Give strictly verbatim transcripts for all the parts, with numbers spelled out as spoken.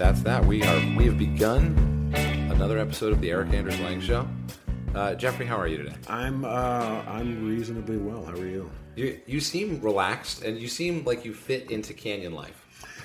that's that. We are we have begun another episode of the Eric Anders Lang Show. Uh, Jeffrey, how are you today? I'm uh, I'm reasonably well. How are you? You you seem relaxed, and you seem like you fit into Canyon life.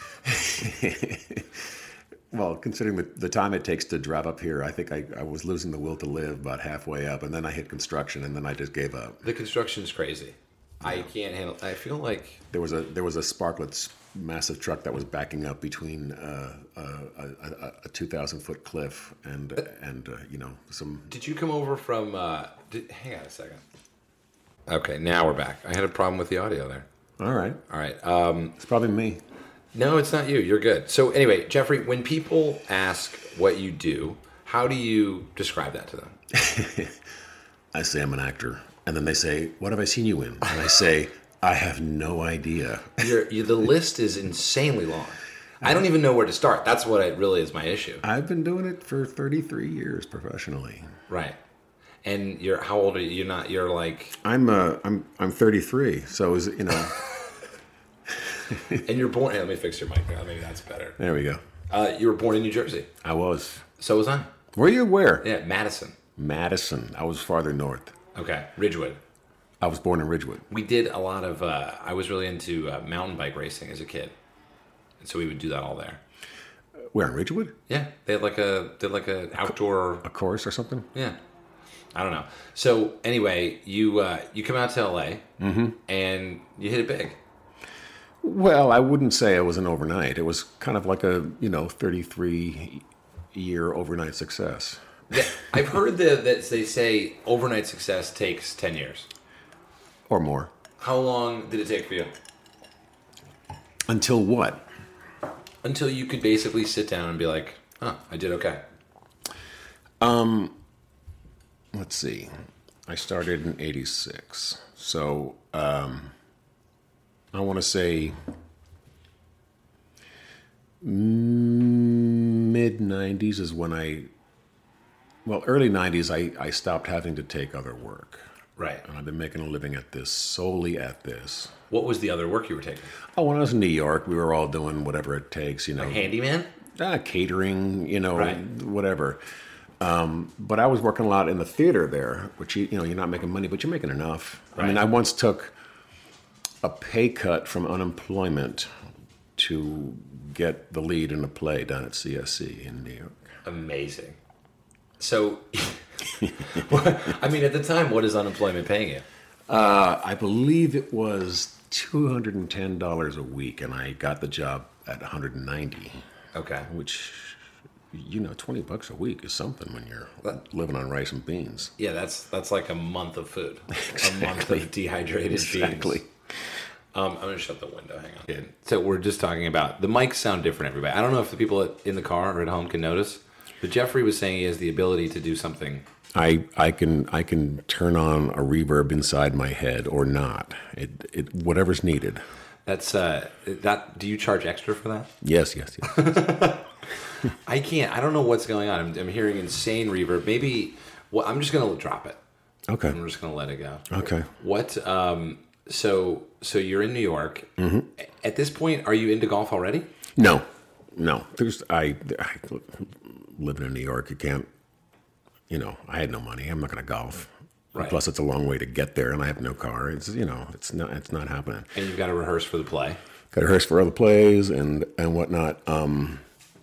Well, considering the, the time it takes to drive up here, I think I, I was losing the will to live about halfway up, and then I hit construction, and then I just gave up. The construction's crazy. Yeah. I can't handle. I feel like there was a there was a Sparkletts massive truck that was backing up between uh, uh, a, a, a two thousand foot cliff and and uh, you know some. Did you come over from? Uh, did, hang on a second. Okay, now we're back. I had a problem with the audio there. All right, all right. Um, it's probably me. No, it's not you. You're good. So anyway, Jeffrey, when people ask what you do, how do you describe that to them? I say I'm an actor, and then they say, "What have I seen you in?" And I say, "I have no idea." You're, you, the list is insanely long. I don't even know where to start. That's what it really is my issue. I've been doing it for thirty-three years professionally. Right. And you're how old are you? You're not. You're like. I'm uh I'm I'm thirty-three. So is you know. And you're born. Hey, let me fix your mic now. Maybe that's better. There we go. Uh, you were born in New Jersey. I was. So was I. Were you where? Yeah, Madison. Madison. I was farther north. Okay, Ridgewood. I was born in Ridgewood. We did a lot of. Uh, I was really into uh, mountain bike racing as a kid, and so we would do that all there. Where in Ridgewood? Yeah, they had like a did like a outdoor a course or something. Yeah, I don't know. So anyway, you uh, you come out to L A mm-hmm. and you hit it big. Well, I wouldn't say it was an overnight. It was kind of like a, you know, thirty-three year overnight success. Yeah, I've heard that, that they say overnight success takes ten years. Or more. How long did it take for you? Until what? Until you could basically sit down and be like, huh, I did okay. Um, let's see. I started in eighty-six. So, um... I want to say mid nineties is when I, well, early nineties, I, I stopped having to take other work. Right. And I've been making a living at this, solely at this. What was the other work you were taking? Oh, when I was in New York, we were all doing whatever it takes, you know. Like handyman? Uh, catering, you know, right. whatever. Um, but I was working a lot in the theater there, which, you, you know, you're not making money, but you're making enough. Right. I mean, I once took a pay cut from unemployment to get the lead in a play down at C S C in New York. Amazing. So, I mean, at the time, what is unemployment paying you? Uh, I believe it was two hundred ten dollars a week, and I got the job at one hundred ninety dollars. Okay. Which, you know, twenty bucks a week is something when you're that, living on rice and beans. Yeah, that's that's like a month of food. Exactly. A month of dehydrated exactly. beans. Um, I'm going to shut the window. Hang on. Yeah. So we're just talking about the mics sound different, everybody. I don't know if the people in the car or at home can notice, but Jeffrey was saying he has the ability to do something. I I can I can turn on a reverb inside my head or not. It it whatever's needed. That's uh that. Do you charge extra for that? Yes, yes, yes. I can't. I don't know what's going on. I'm, I'm hearing insane reverb. Maybe. Well, I'm just going to drop it. Okay. I'm just going to let it go. Okay. What? Um. So so you're in New York. Mm-hmm. At this point, are you into golf already? No, no. There's I, I living in New York. You can't. You know, I had no money. I'm not going to golf. Right. Plus, it's a long way to get there, and I have no car. It's you know, it's not it's not happening. And you've got to rehearse for the play. Got to rehearse for other plays and and whatnot. Um,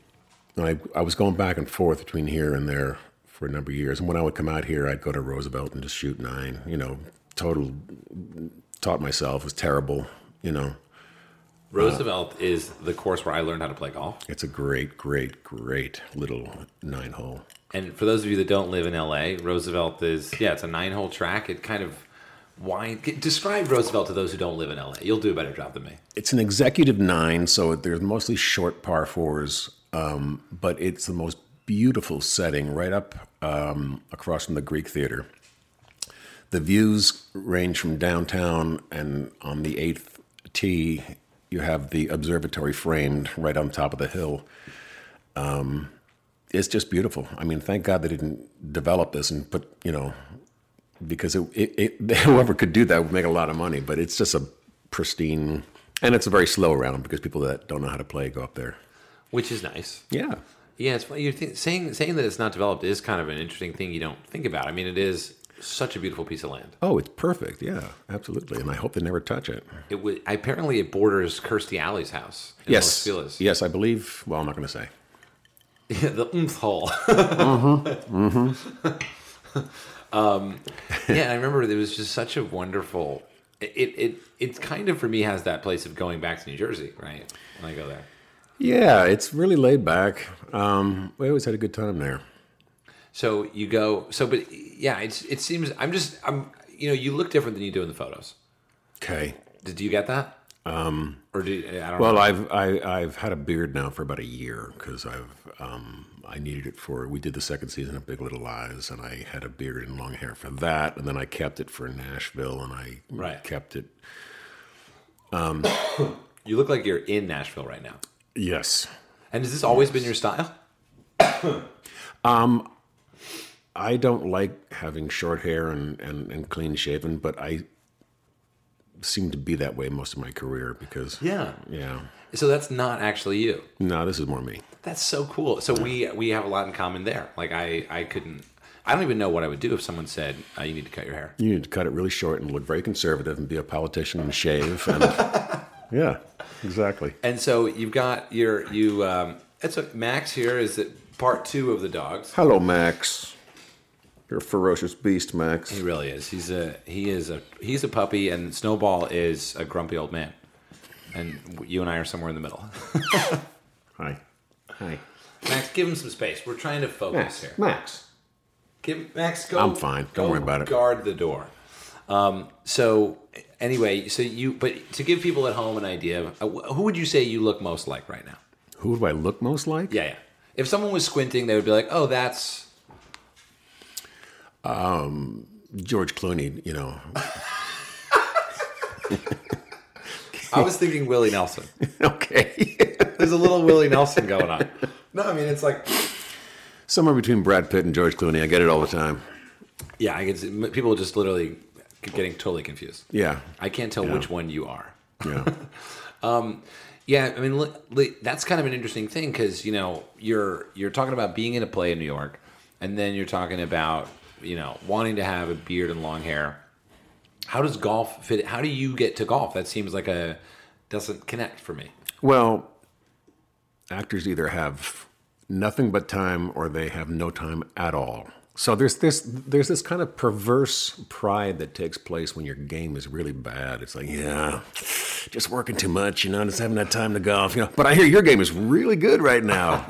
I I was going back and forth between here and there for a number of years, and when I would come out here, I'd go to Roosevelt and just shoot nine. You know, total. Taught myself. It was terrible, you know. Roosevelt uh, is the course where I learned how to play golf. It's a great, great, great little nine hole. And for those of you that don't live in L A, Roosevelt is, yeah, it's a nine hole track. It kind of winds. Describe Roosevelt to those who don't live in L A. You'll do a better job than me. It's an executive nine, so there's mostly short par fours, um, but it's the most beautiful setting right up um, across from the Greek Theater. The views range from downtown, and on the eighth tee, you have the observatory framed right on top of the hill. Um, it's just beautiful. I mean, thank God they didn't develop this and put, you know, because it, it, it, whoever could do that would make a lot of money. But it's just a pristine, and it's a very slow round because people that don't know how to play go up there. which is nice. Yeah. Yeah, it's funny. You think saying saying that it's not developed is kind of an interesting thing you don't think about. I mean, it is such a beautiful piece of land. Oh, it's perfect. Yeah, absolutely. And I hope they never touch it. It would apparently it borders Kirstie Alley's house. In Yes. Los Feliz. Yes, I believe. Well, I'm not going to say. The oomph hole. mm-hmm. Mm-hmm. um, yeah, I remember it was just such a wonderful. It, it it it kind of for me has that place of going back to New Jersey, right? When I go there. Yeah, it's really laid back. Um, we always had a good time there. So you go. So, but yeah, it's it seems. I'm just. I'm. You know, you look different than you do in the photos. Okay. Did you get that? Um, or do you, I don't well, know. I've I, I've had a beard now for about a year because I've um, I needed it for. We did the second season of Big Little Lies, and I had a beard and long hair for that, and then I kept it for Nashville, and I Right. kept it. You look like you're in Nashville right now. Yes. And has this always been your style? I don't like having short hair and, and, and clean shaven, but I seem to be that way most of my career because Yeah. yeah. So that's not actually you. No, this is more me. That's so cool. So we we have a lot in common there. Like I I couldn't. I don't even know what I would do if someone said uh, you need to cut your hair. You need to cut it really short and look very conservative and be a politician and shave. And, yeah, exactly. And so you've got your you. Um, it's a Max here. Is it part two of the dogs? Hello, Max. You're a ferocious beast, Max. He really is. He's a he is a he's a puppy, and Snowball is a grumpy old man. And you and I are somewhere in the middle. Hi. Hi. Max, give him some space. We're trying to focus Max. here. Max. Give Max go. I'm fine. Don't go worry about it. Guard the door. Um, so anyway, so you but to give people at home an idea, of, uh, who would you say you look most like right now? Who do I look most like? Yeah, yeah. If someone was squinting, they would be like, "Oh, that's." George Clooney, you know. I was thinking Willie Nelson. Okay. There's a little Willie Nelson going on. No, I mean it's like, Somewhere between Brad Pitt and George Clooney. I get it all the time. yeah, I can see people just literally getting totally confused. Yeah. I can't tell Yeah. which one you are. Yeah. Yeah, I mean li- li- that's kind of an interesting thing because you know you're you're talking about being in a play in New York, and then you're talking about you know wanting to have a beard and long hair. How does golf fit? How do you get to golf? That seems like a doesn't connect for me. Well, actors either have nothing but time or they have no time at all. So there's this there's this kind of perverse pride that takes place when your game is really bad. It's like, yeah, just working too much, you know, just having that time to golf, you know. But I hear your game is really good right now.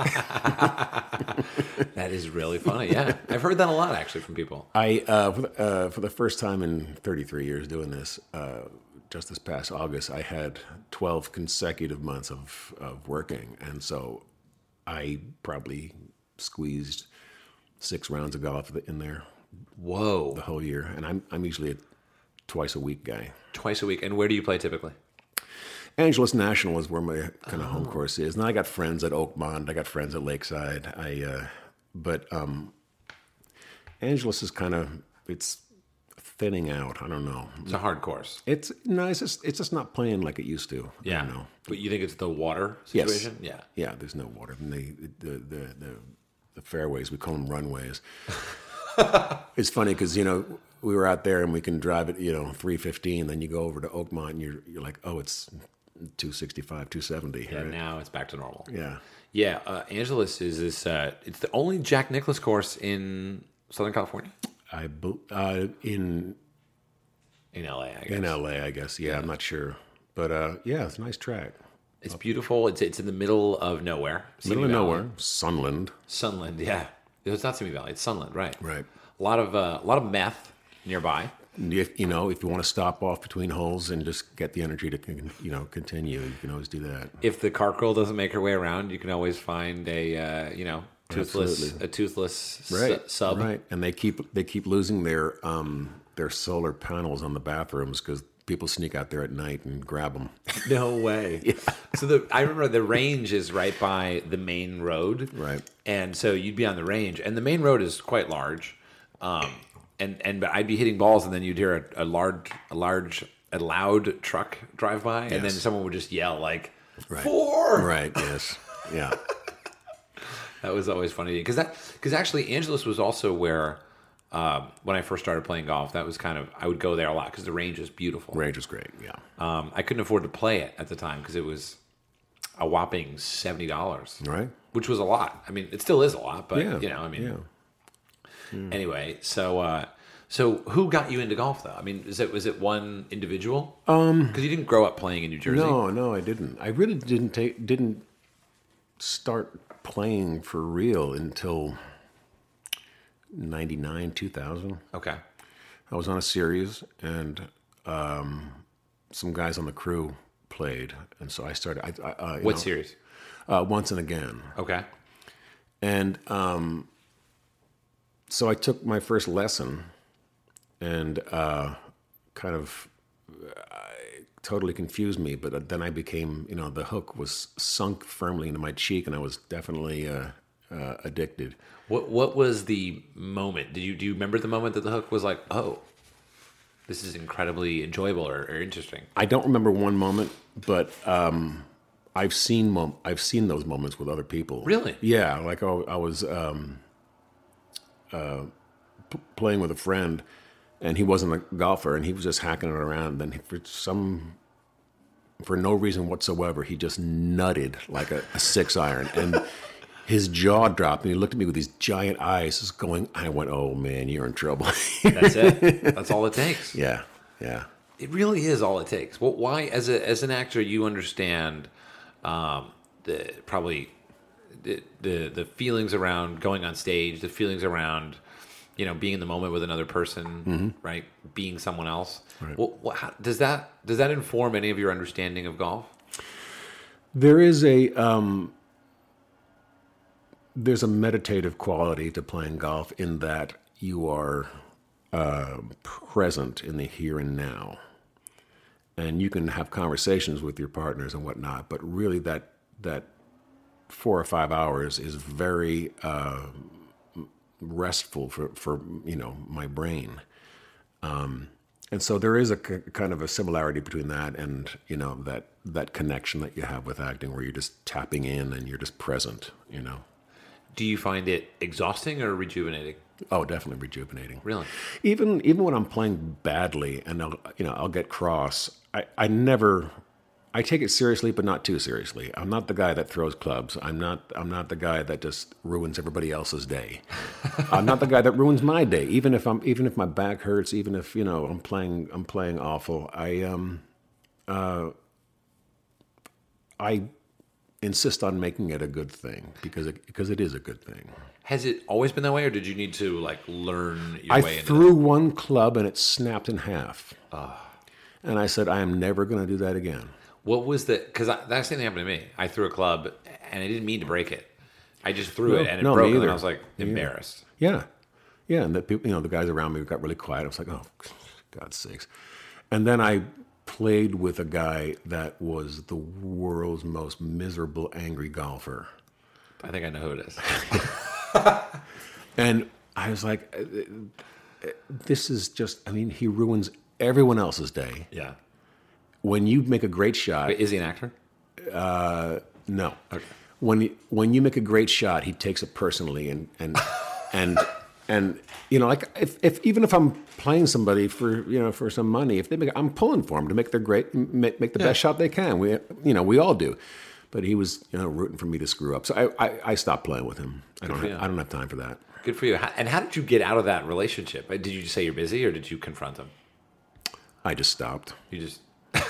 That is really funny. Yeah, I've heard that a lot actually from people. I uh, for, the, uh, for the first time in thirty-three years doing this, uh, just this past August, I had twelve consecutive months of, of working, and so I probably squeezed six rounds of golf in there Whoa, the whole year, and I'm I'm usually a twice a week guy. twice a week. And where do you play typically? Angeles National is where my kind of home course is, and I got friends at Oakmont, I got friends at Lakeside. I uh, but um, Angeles is kind of it's thinning out. I don't know. It's a hard course. It's no, it's just it's just not playing like it used to. Yeah. I don't know. But you think it's the water Yes. situation? Yeah. Yeah, there's no water. And they, the, the, the, the fairways, we call them runways. It's funny because, you know, we were out there and we can drive it, you know, three fifteen. Then you go over to Oakmont and you're, you're like, oh, it's two sixty-five, two seventy. Yeah, right? now it's back to normal. Yeah. Yeah, uh, Angeles is this. Uh, it's the only Jack Nicklaus course in Southern California. I bel- uh, in In L A, I guess. in L A, I guess. Yeah, I'm not sure. But uh, yeah, it's a nice track. It's beautiful. It's it's in the middle of nowhere. Middle Simi of Valley. nowhere, Sunland. Sunland. Yeah, it's not Simi Valley. It's Sunland, right? Right. A lot of uh, a lot of meth nearby. And If, you know, if you want to stop off between holes and just get the energy to, con- you know, continue, you can always do that. If the cart girl doesn't make her way around, you can always find a uh, you know toothless Absolutely. a toothless Right, su- sub. right, and they keep they keep losing their um, their solar panels on the bathrooms because people sneak out there at night and grab them. No way. Yeah. So the I remember the range is right by the main road. Right. And so you'd be on the range, and the main road is quite large. Um, and and but I'd be hitting balls, and then you'd hear a, a large a large a loud truck drive by, and then Yes. someone would just yell like Right. four. Right. Yes. Yeah. That was always funny because that because actually Angeles was also where um, when I first started playing golf. That was kind of I would go there a lot because the range is beautiful. Range is great. Yeah. Um, I couldn't afford to play it at the time because it was a whopping seventy dollars, Right. which was a lot. I mean, it still is a lot, but Yeah. you know, I mean, Yeah. anyway. So, uh, so who got you into golf though? I mean, is it was it one individual? Um, because you didn't grow up playing in New Jersey. No, no, I didn't. I really didn't take didn't start playing for real until ninety-nine, two thousand. Okay. I was on a series, and um, some guys on the crew played, and so I started. I, I, uh, you What know, series? Uh, Once and Again, Okay. and um, so I took my first lesson, and uh, kind of uh, totally confused me. But then I became, you know, the hook was sunk firmly into my cheek, and I was definitely uh, uh, addicted. What What was the moment? Did you do you remember the moment that the hook was like, oh, this is incredibly enjoyable or, or interesting? I don't remember one moment, but um, I've seen mom- I've seen those moments with other people. Really? Yeah, like I, I was um, uh, p- playing with a friend, and he wasn't a golfer, and he was just hacking it around. And then he, for some, for no reason whatsoever, he just nutted like a, a six iron, and his jaw dropped, and he looked at me with these giant eyes, just going. I went, "Oh man, you're in trouble." That's it. That's all it takes. Yeah, yeah. It really is all it takes. Well, why, as a as an actor, you understand um, the probably the, the the feelings around going on stage, the feelings around you know being in the moment with another person, Mm-hmm. right? Being someone else. Right. Well, what, how, does that does that inform any of your understanding of golf? There is a um, there's a meditative quality to playing golf in that you are uh, present in the here and now, and you can have conversations with your partners and whatnot. But really, that that four or five hours is very uh, restful for for you know my brain. Um, and so there is a k- kind of a similarity between that and you know that that connection that you have with acting, where you're just tapping in and you're just present. You know. Do you find it exhausting or rejuvenating? Oh, definitely rejuvenating. Really? Even even when I'm playing badly and I'll you know I'll get cross. I, I never I take it seriously, but not too seriously. I'm not the guy that throws clubs. I'm not I'm not the guy that just ruins everybody else's day. I'm not the guy that ruins my day. Even if I'm even if my back hurts, even if you know I'm playing I'm playing awful. I um uh I insist on making it a good thing because it, because it is a good thing. Has it always been that way, or did you need to like learn your I way into threw one club and it snapped in half. And I said, I am never going to do that again. What was the? Because that same thing happened to me. I threw a club and I didn't mean to break it. I just threw No, it and it no, broke, me and either. I was like embarrassed. Yeah. Yeah. And the people, you know, the guys around me got really quiet. I was like, oh, God's sakes. And then I played with a guy that was the world's most miserable, angry golfer. I think I know who it is. And I was like, this is just, I mean, he ruins everyone else's day. Yeah. When you make a great shot, Wait, is he an actor? no. Okay. When you, when you make a great shot, he takes it personally, and and and and you know, like if, if even if I'm playing somebody for you know for some money, if they make, I'm pulling for them to make their great make, make the Yeah. best shot they can. We you know we all do, but he was you know rooting for me to screw up, so I I, I stopped playing with him. I don't for have, you. I don't have time for that. Good for you. How- And how did you get out of that relationship? Did you just say you're busy, or did you confront him? I just stopped. You just,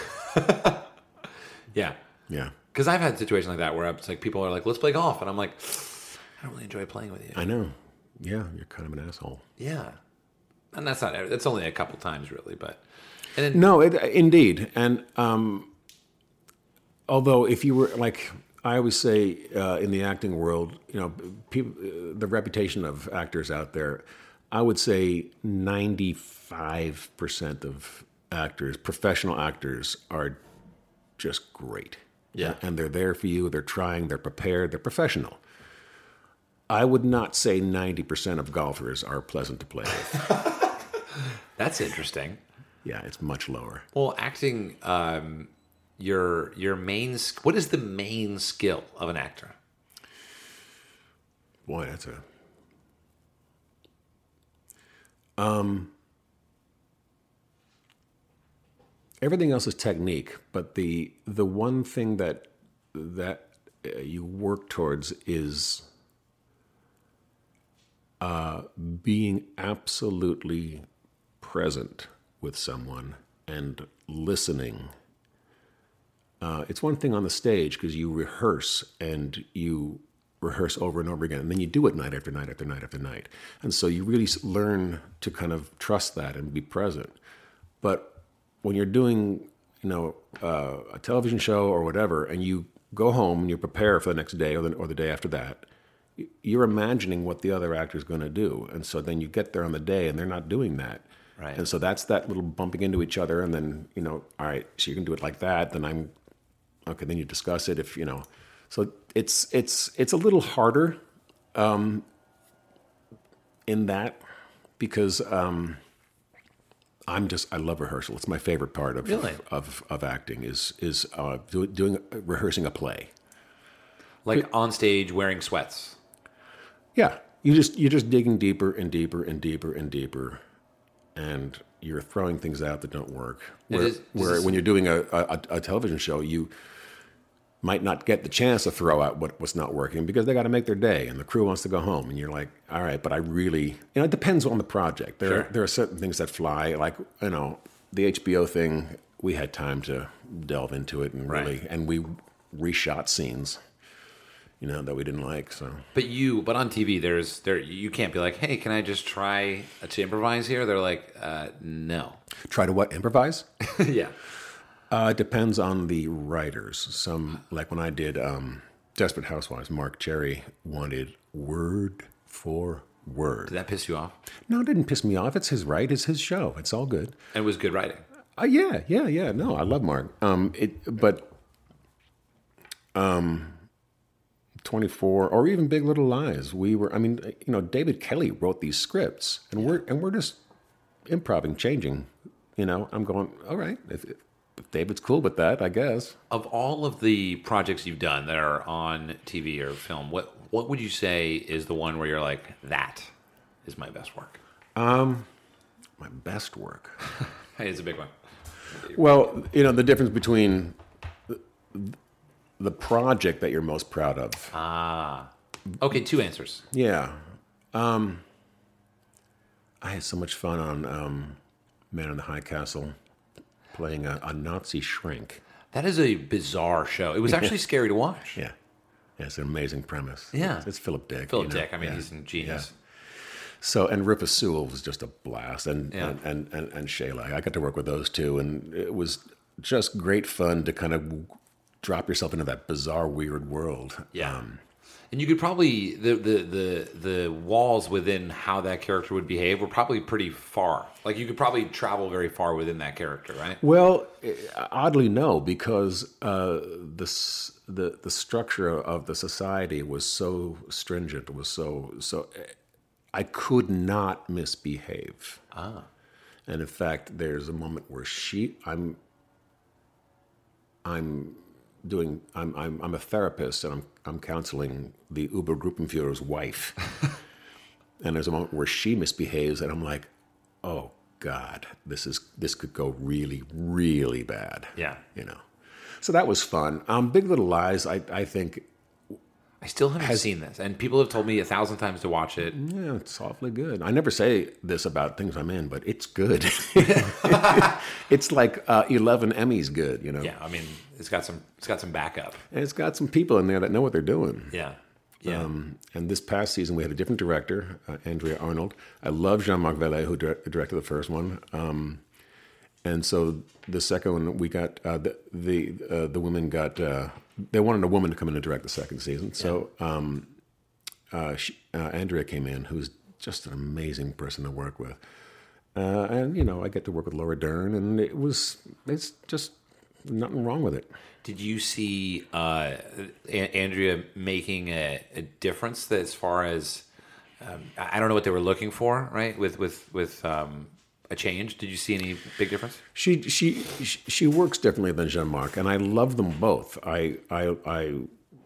yeah. Yeah, Because I've had situations like that where it's like people are like, "Let's play golf," and I'm like, "I don't really enjoy playing with you." I know. Yeah, you're kind of an asshole. Yeah, and that's not. That's only a couple times really, but and then No, it, indeed. And um, although if you were like, I always say uh, in the acting world, you know, people, uh, the reputation of actors out there, I would say ninety-five percent of actors, professional actors, are just great. Yeah. And they're there for you. They're trying. They're prepared. They're professional. I would not say ninety percent of golfers are pleasant to play with. that's interesting. Yeah, it's much lower. Well, acting, um, your your main. sk- What is the main skill of an actor? boy, that's a. Um, everything else is technique, but the the one thing that that uh, you work towards is uh, being absolutely present with someone and listening. Uh, it's one thing on the stage because you rehearse and you rehearse over and over again, and then you do it night after night after night after night. And so you really learn to kind of trust that and be present. But when you're doing, you know, uh, a television show or whatever, and you go home and you prepare for the next day or the, or the day after that, you're imagining what the other actor is going to do. And so then you get there on the day and they're not doing that. Right. And so that's that little bumping into each other. And then, you know, all right, so you can do it like that. Then I'm, okay, then you discuss it if, you know. So it's it's it's a little harder um, in that because um, I'm just, I love rehearsal. It's my favorite part of Really? of, of, of acting is is uh, do, doing, rehearsing a play. Like on stage wearing sweats. Yeah, you just you're just digging deeper and deeper and deeper and deeper, and you're throwing things out that don't work. Where, is- where this- when you're doing a, a, a television show, you might not get the chance to throw out what, what's not working because they got to make their day and the crew wants to go home, and you're like, all right, but I really, you know, it depends on the project. There Sure. there are certain things that fly, like, you know, the H B O thing. We had time to delve into it and Right. really, and we reshot scenes, you know, that we didn't like. So But you, but on T V, there's there you can't be like, hey, can I just try to improvise here? They're like, uh, no. try to what improvise. Yeah. Uh, it depends on the writers. Some, like when I did um, Desperate Housewives, Mark Cherry wanted word for word. Did that piss you off? No, it didn't piss me off. It's his right. It's his show. It's all good. And it was good writing. Uh, yeah, yeah, yeah. No, I love Mark. Um, it, but um, twenty-four or even Big Little Lies. We were. I mean, you know, David Kelly wrote these scripts, and we're and we're just improvising, changing. You know, I'm going. All right, if, if David's cool with that, I guess. Of all of the projects you've done that are on T V or film, what what would you say is the one where you're like, that is my best work? Um, my best work. Hey, it's a big one. Well, you know, the difference between the, the project that you're most proud of. Ah. Okay, two answers. Yeah. Um, I had so much fun on um, Man in the High Castle playing a, a Nazi shrink. That is a bizarre show. It was actually scary to watch. Yeah. Yeah, it's an amazing premise. Yeah. It's, it's Philip Dick. Philip you know? Dick, I mean, Yeah. he's a genius. So, and Rufus Sewell was just a blast, and Yeah. and, and, and, and Shayla. I got to work with those two, and it was just great fun to kind of drop yourself into that bizarre, weird world. Yeah. Um, And you could probably the, the the the walls within how that character would behave were probably pretty far. Like you could probably travel very far within that character, right? Well, eh, oddly, no, because uh, the, s- the the structure of the society was so stringent, was so so. eh, I could not misbehave. Ah. And in fact, there's a moment where she, I'm, I'm doing, I'm, I'm, I'm a therapist, and I'm, I'm counseling the Obergruppenführer's wife. And there's a moment where she misbehaves, and I'm like, oh God, this is, this could go really, really bad. Yeah. You know, so that was fun. Um, Big Little Lies, I, I think, I still haven't seen this, and people have told me a thousand times to watch it. yeah, it's awfully good. I never say this about things I'm in, but it's good. It's like uh, eleven Emmys good, you know. Yeah, I mean, it's got some it's got some backup. And it's got some people in there that know what they're doing. Yeah, yeah. Um, and this past season, we had a different director, uh, Andrea Arnold. I love Jean-Marc Vallée, who dir- directed the first one. Um, and so the second one, we got uh, the the uh, the women got uh, they wanted a woman to come in and direct the second season. So um, uh, she, uh, Andrea came in, who's just an amazing person to work with. Uh, and you know, I get to work with Laura Dern, and it was it's just nothing wrong with it. Did you see uh, A- Andrea making a, a difference that as far as um, I I don't know what they were looking for, right? With with with um, a change. Did you see any big difference? She she she works differently than Jean-Marc, and I love them both. I I I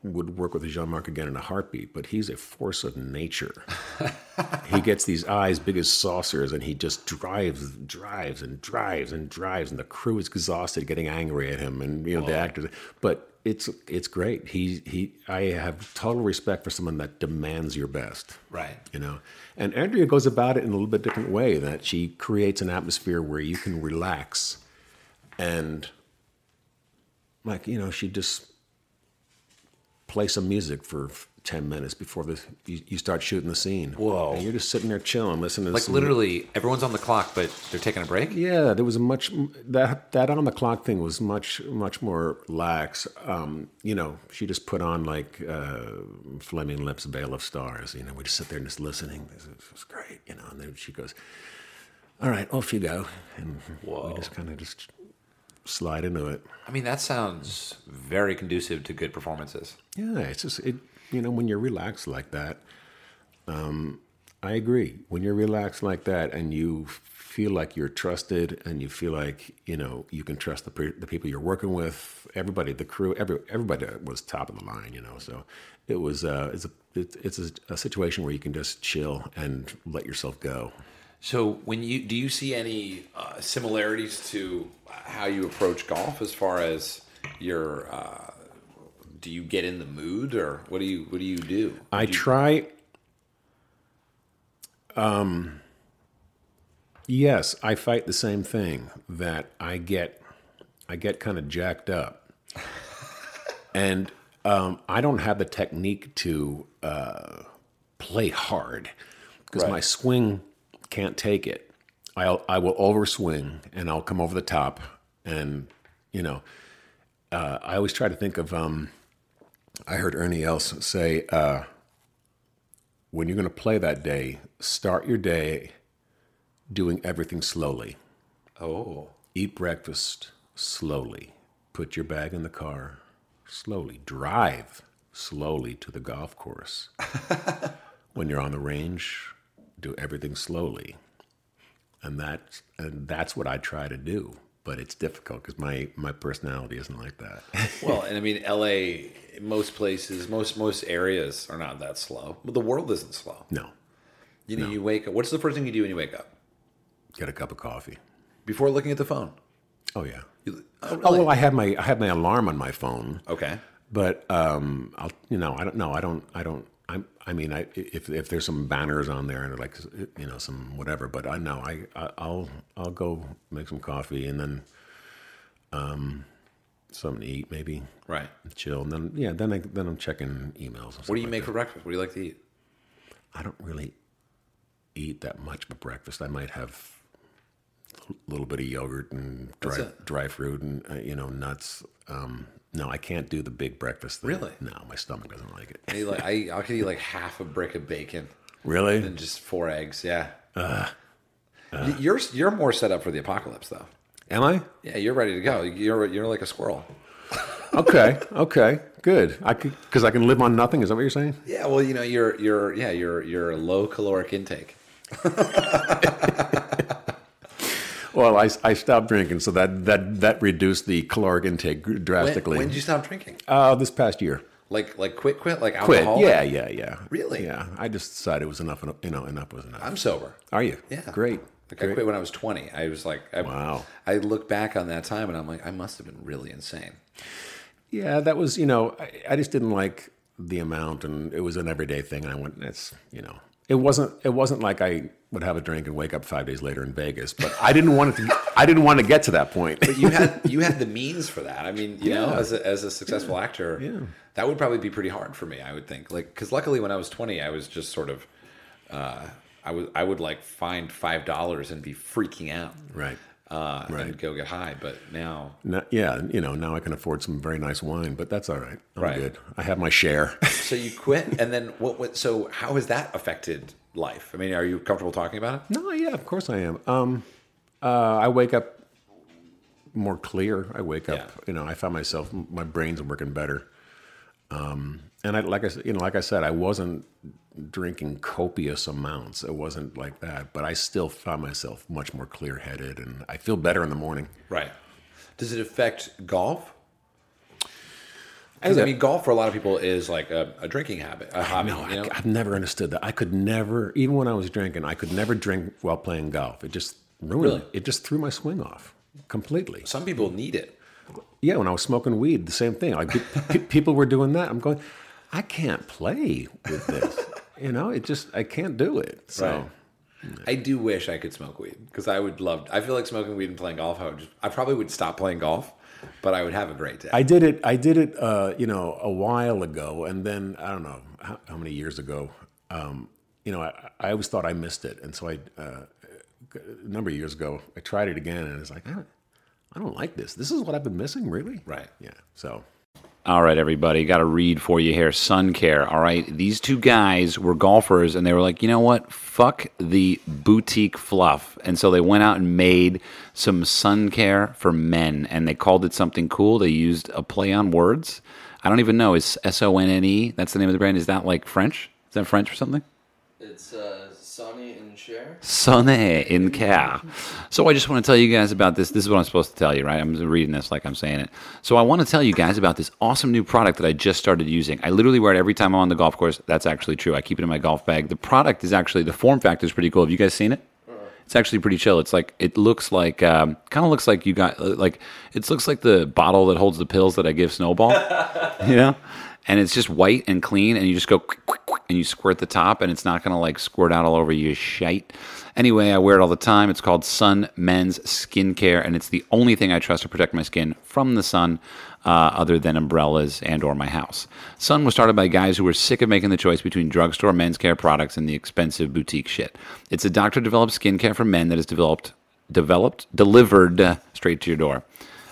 would work with Jean-Marc again in a heartbeat, but he's a force of nature. He gets these eyes big as saucers, and he just drives, drives, and drives, and drives, and the crew is exhausted, getting angry at him, and you know the actors. But it's it's great. He he. I have total respect for someone that demands your best. Right. You know, and Andrea goes about it in a little bit different way. That she creates an atmosphere where you can relax, and like you know, she just play some music for ten minutes before the you, you start shooting the scene. Whoa. And you're just sitting there chilling, listening to Like some, literally, everyone's on the clock, but they're taking a break? Yeah, there was a much that that on the clock thing was much much more lax. Um, you know, she just put on like uh, Fleming Lips, Veil of Stars. You know, we just sit there and just listening. This was great. You know, and then she goes, "All right, off you go," and Whoa. we just kind of just slide into it. I mean, that sounds very conducive to good performances. Yeah, it's just it. You know, when you're relaxed like that, um, I agree. When you're relaxed like that, and you feel like you're trusted, and you feel like you know you can trust the pe- the people you're working with, everybody, the crew, every everybody was top of the line. You know, so it was uh, it's a it, it's a, a situation where you can just chill and let yourself go. So, when you do you see any uh, similarities to how you approach golf as far as your? Uh, do you get in the mood, or what do you what do you do? I do you... try. Um. Yes, I fight the same thing. That I get, I get kind of jacked up, and um, I don't have the technique to uh, play hard because Right. my swing can't take it. I'll I will overswing and I'll come over the top, and you know, uh, I always try to think of. Um, I heard Ernie Els say, uh, "When you're going to play that day, start your day doing everything slowly. Oh, Eat breakfast slowly. Put your bag in the car slowly. Drive slowly to the golf course. When you're on the range, do everything slowly." And that's, and that's what I try to do. But it's difficult because my, my personality isn't like that. well, and I mean, L A, most places, most most areas are not that slow. But the world isn't slow. No. You know, you wake up. What's the first thing you do when you wake up? Get a cup of coffee. Before looking at the phone? Oh, yeah. You, oh, really? Oh, well, I have my I have my alarm on my phone. Okay. But um, I'll you know I don't know I don't I don't I'm I mean I if if there's some banners on there and like you know some whatever, but I know I I'll I'll go make some coffee and then um something to eat maybe, Right. chill, and then yeah then I then I'm checking emails. And What do you like make that. for breakfast? What do you like to eat? I don't really eat that much for breakfast. I might have a little bit of yogurt and dry That's it. dry fruit and uh, you know nuts. Um, no, I can't do the big breakfast thing. Really? No, my stomach doesn't like it. I, eat like, I, I could eat like half a brick of bacon Really? and just four eggs. Yeah. Uh, you're you're more set up for the apocalypse, though. Am I? Yeah, you're ready to go. You're you're like a squirrel. Okay. Okay. Good. I could because I can live on nothing. Is that what you're saying? Yeah. Well, you know, you're you're yeah you're you're a low caloric intake. Well, I, I stopped drinking, so that, that, that reduced the caloric intake When, drastically. when did you stop drinking? Uh, this past year. Like like quit quit like Quit. alcohol? Yeah, yeah, yeah. Really? Yeah. I just decided it was enough. You know, enough was enough. I'm sober. Are you? Yeah. Great. Like I Great. quit when I was twenty. I was like, I, Wow. I look back on that time and I'm like, I must have been really insane. Yeah, that was, you know, I, I just didn't like the amount, and it was an everyday thing. And I went, it's, you know, it wasn't, it wasn't like I would have a drink and wake up five days later in Vegas, but I didn't want it to, I didn't want to get to that point. But you had you had the means for that. I mean, you know, Yeah. as a, as a successful actor, Yeah. that would probably be pretty hard for me. I would think, like, because luckily when I was twenty, I was just sort of, uh, I was I would like find five dollars and be freaking out, Right. Uh, Right. and go get high. But now, No, yeah, you know, now I can afford some very nice wine, but that's all right. I'm Right. good. I have my share. so you quit, and then what? What? So how has that affected life? I mean, are you comfortable talking about it? No, yeah, of course I am. Um, uh, I wake up more clear. I wake up, Yeah. you know, I find myself, my brain's working better. Um, and I, like I said, you know, like I said, I wasn't drinking copious amounts. It wasn't like that, but I still found myself much more clear-headed, and I feel better in the morning. Right. Does it affect golf? I mean, golf for a lot of people is like a, a drinking habit, a hobby. No, you know? I, I've never understood that. I could never, even when I was drinking, I could never drink while playing golf. It just ruined Really? it. It just threw my swing off completely. Some people need it. Yeah, when I was smoking weed, the same thing. Like pe- people were doing that. I'm going, I can't play with this. You know, it just I can't do it. So. Right. I do wish I could smoke weed because I would love. I feel like smoking weed and playing golf. I would. Just, I probably would stop playing golf, but I would have a great day. I did it. I did it. Uh, you know, a while ago, and then I don't know how, how many years ago. Um, you know, I, I always thought I missed it, and so I uh, a number of years ago I tried it again, and it's like I don't, I don't like this. This is what I've been missing, really. Right. Yeah. So. All right, everybody, got to read for you here. Sun Care, all right? These two guys were golfers, and they were like, you know what? Fuck the boutique fluff. And so they went out and made some sun care for men, and they called it something cool. They used a play on words. I don't even know. Is S O N N E? That's the name of the brand. Is that like French? Is that French or something? It's uh, Sonny and Cher. Sonne in care. So I just want to tell you guys about this. This is what I'm supposed to tell you, right? I'm reading this like I'm saying it. So I want to tell you guys about this awesome new product that I just started using. I literally wear it every time I'm on the golf course. That's actually true. I keep it in my golf bag. The product is actually, the form factor is pretty cool. Have you guys seen it? It's actually pretty chill. It's like, it looks like, um, kind of looks like you got, like, it looks like the bottle that holds the pills that I give Snowball, you know? And it's just white and clean, and you just go quick, quick, quick, and you squirt the top, and it's not going to like squirt out all over your shite. Anyway, I wear it all the time. It's called Sun Men's Skincare, and it's the only thing I trust to protect my skin from the sun, uh, other than umbrellas and or my house. Sun was started by guys who were sick of making the choice between drugstore men's care products and the expensive boutique shit. It's a doctor-developed skincare for men that is developed, developed, delivered uh, straight to your door.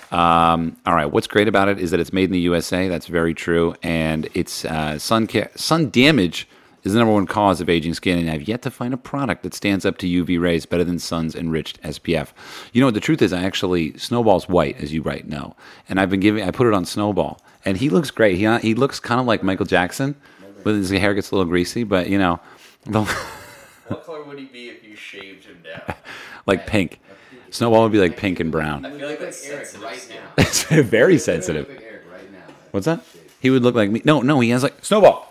Um, all right, what's great about it is that it's made in the U S A. That's very true. And it's uh, sun care. Sun damage is the number one cause of aging skin, and I've yet to find a product that stands up to U V rays better than Sun's enriched S P F. You know what the truth is? I actually, Snowball's white, as you right know. And I've been giving, I put it on Snowball. And he looks great. He he looks kind of like Michael Jackson, but his hair gets a little greasy. But, you know. The, What color would he be if you shaved him down? like pink. Snowball would be like pink and brown. I feel like that's Eric right now. It's very sensitive. Like Eric right now. What's that? He would look like me. No, no, he has like Snowball.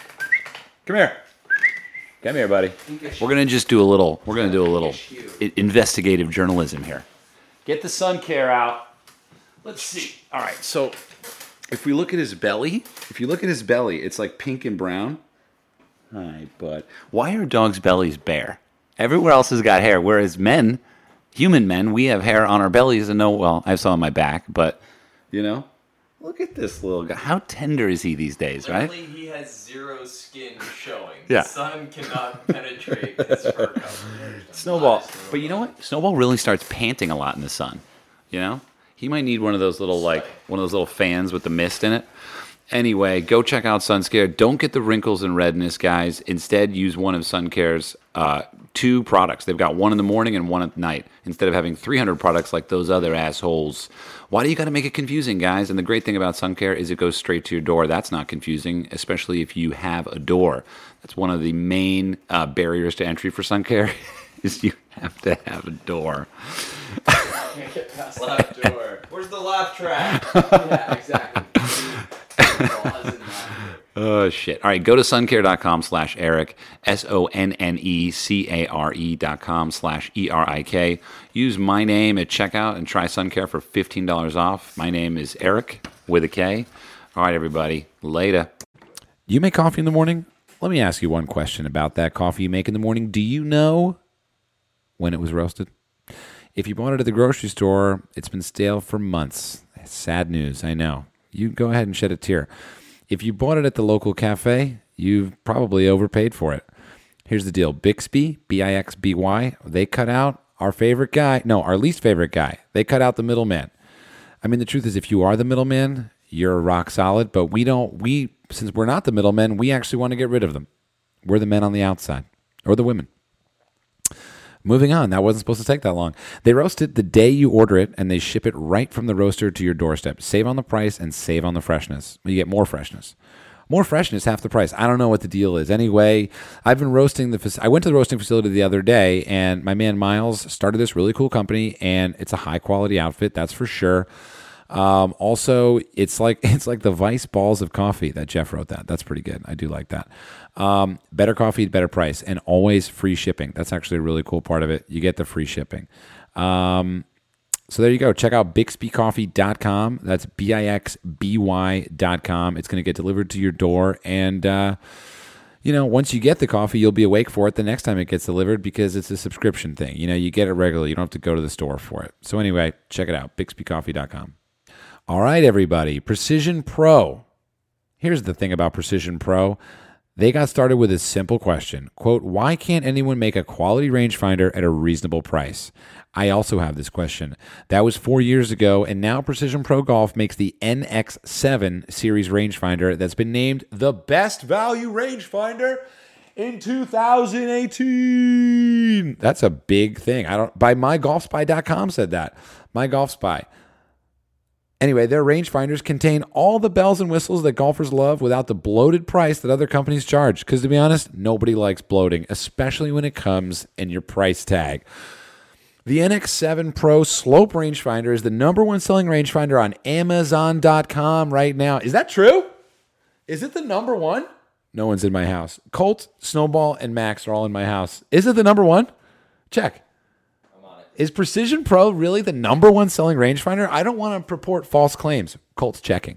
Come here. Come here, buddy. We're gonna just do a little. We're gonna do a little i- investigative journalism here. Get the sun care out. Let's see. All right. So, if we look at his belly, if you look at his belly, it's like pink and brown. Hi, bud. Why are dogs' bellies bare? Everywhere else has got hair, whereas men, human men, we have hair on our bellies and no. Well, I have some on my back, but you know. Look at this little guy. How tender is he these days, right? Literally, he has zero skin showing. Yeah. The sun cannot penetrate his fur cover. Snowball. But you know what? Snowball really starts panting a lot in the sun. You know? He might need one of those little, like, one of those little fans with the mist in it. Anyway, go check out Suncare. Don't get the wrinkles and redness, guys. Instead, use one of Suncare's uh, two products. They've got one in the morning and one at night, instead of having three hundred products like those other assholes. Why do you got to make it confusing, guys? And the great thing about Suncare is it goes straight to your door. That's not confusing, especially if you have a door. That's one of the main uh, barriers to entry for Suncare is you have to have a door. Can't get past left door. Where's the laugh track? Yeah, exactly. Oh, shit. All right, go to suncare.com slash Eric, S O N N E C A R E dot com slash E R I K. Use my name at checkout and try Suncare for fifteen dollars off. My name is Eric with a K. All right, everybody. Later. Do you make coffee in the morning? Let me ask you one question about that coffee you make in the morning. Do you know when it was roasted? If you bought it at the grocery store, it's been stale for months. Sad news, I know. You go ahead and shed a tear. If you bought it at the local cafe, you've probably overpaid for it. Here's the deal. Bixby, B I X B Y, they cut out our favorite guy. No, our least favorite guy. They cut out the middleman. I mean, the truth is, if you are the middleman, you're rock solid. But we don't, we, since we're not the middlemen, we actually want to get rid of them. We're the men on the outside, or the women. Moving on, that wasn't supposed to take that long. They roast it the day you order it, and they ship it right from the roaster to your doorstep. Save on the price and save on the freshness. You get more freshness. More freshness, half the price. I don't know what the deal is. Anyway, I've been roasting the. I went to the roasting facility the other day, and my man Miles started this really cool company, and it's a high quality outfit, that's for sure. Um, also, it's like it's like the Vice balls of coffee that Jeff wrote that. That's pretty good. I do like that. Um, better coffee, better price, and always free shipping. That's actually a really cool part of it. You get the free shipping. Um, so there you go. Check out bixby coffee dot com. That's B I X B Y dot com. It's going to get delivered to your door. And, uh, you know, once you get the coffee, you'll be awake for it the next time it gets delivered because it's a subscription thing. You know, you get it regularly. You don't have to go to the store for it. So anyway, check it out. bixby coffee dot com. All right, everybody. Precision Pro. Here's the thing about Precision Pro. They got started with a simple question. Quote, why can't anyone make a quality rangefinder at a reasonable price? I also have this question. That was four years ago, and now Precision Pro Golf makes the N X seven series rangefinder that's been named the best value rangefinder in two thousand eighteen. That's a big thing. I don't. By my golf spy dot com said that. My Golf Spy. Anyway, their rangefinders contain all the bells and whistles that golfers love without the bloated price that other companies charge. Because to be honest, nobody likes bloating, especially when it comes in your price tag. The N X seven Pro Slope rangefinder is the number one selling rangefinder on Amazon dot com right now. Is that true? Is it the number one? No one's in my house. Colt, Snowball, and Max are all in my house. Is it the number one? Check. Is Precision Pro really the number one selling rangefinder? I don't want to purport false claims. Colt's checking.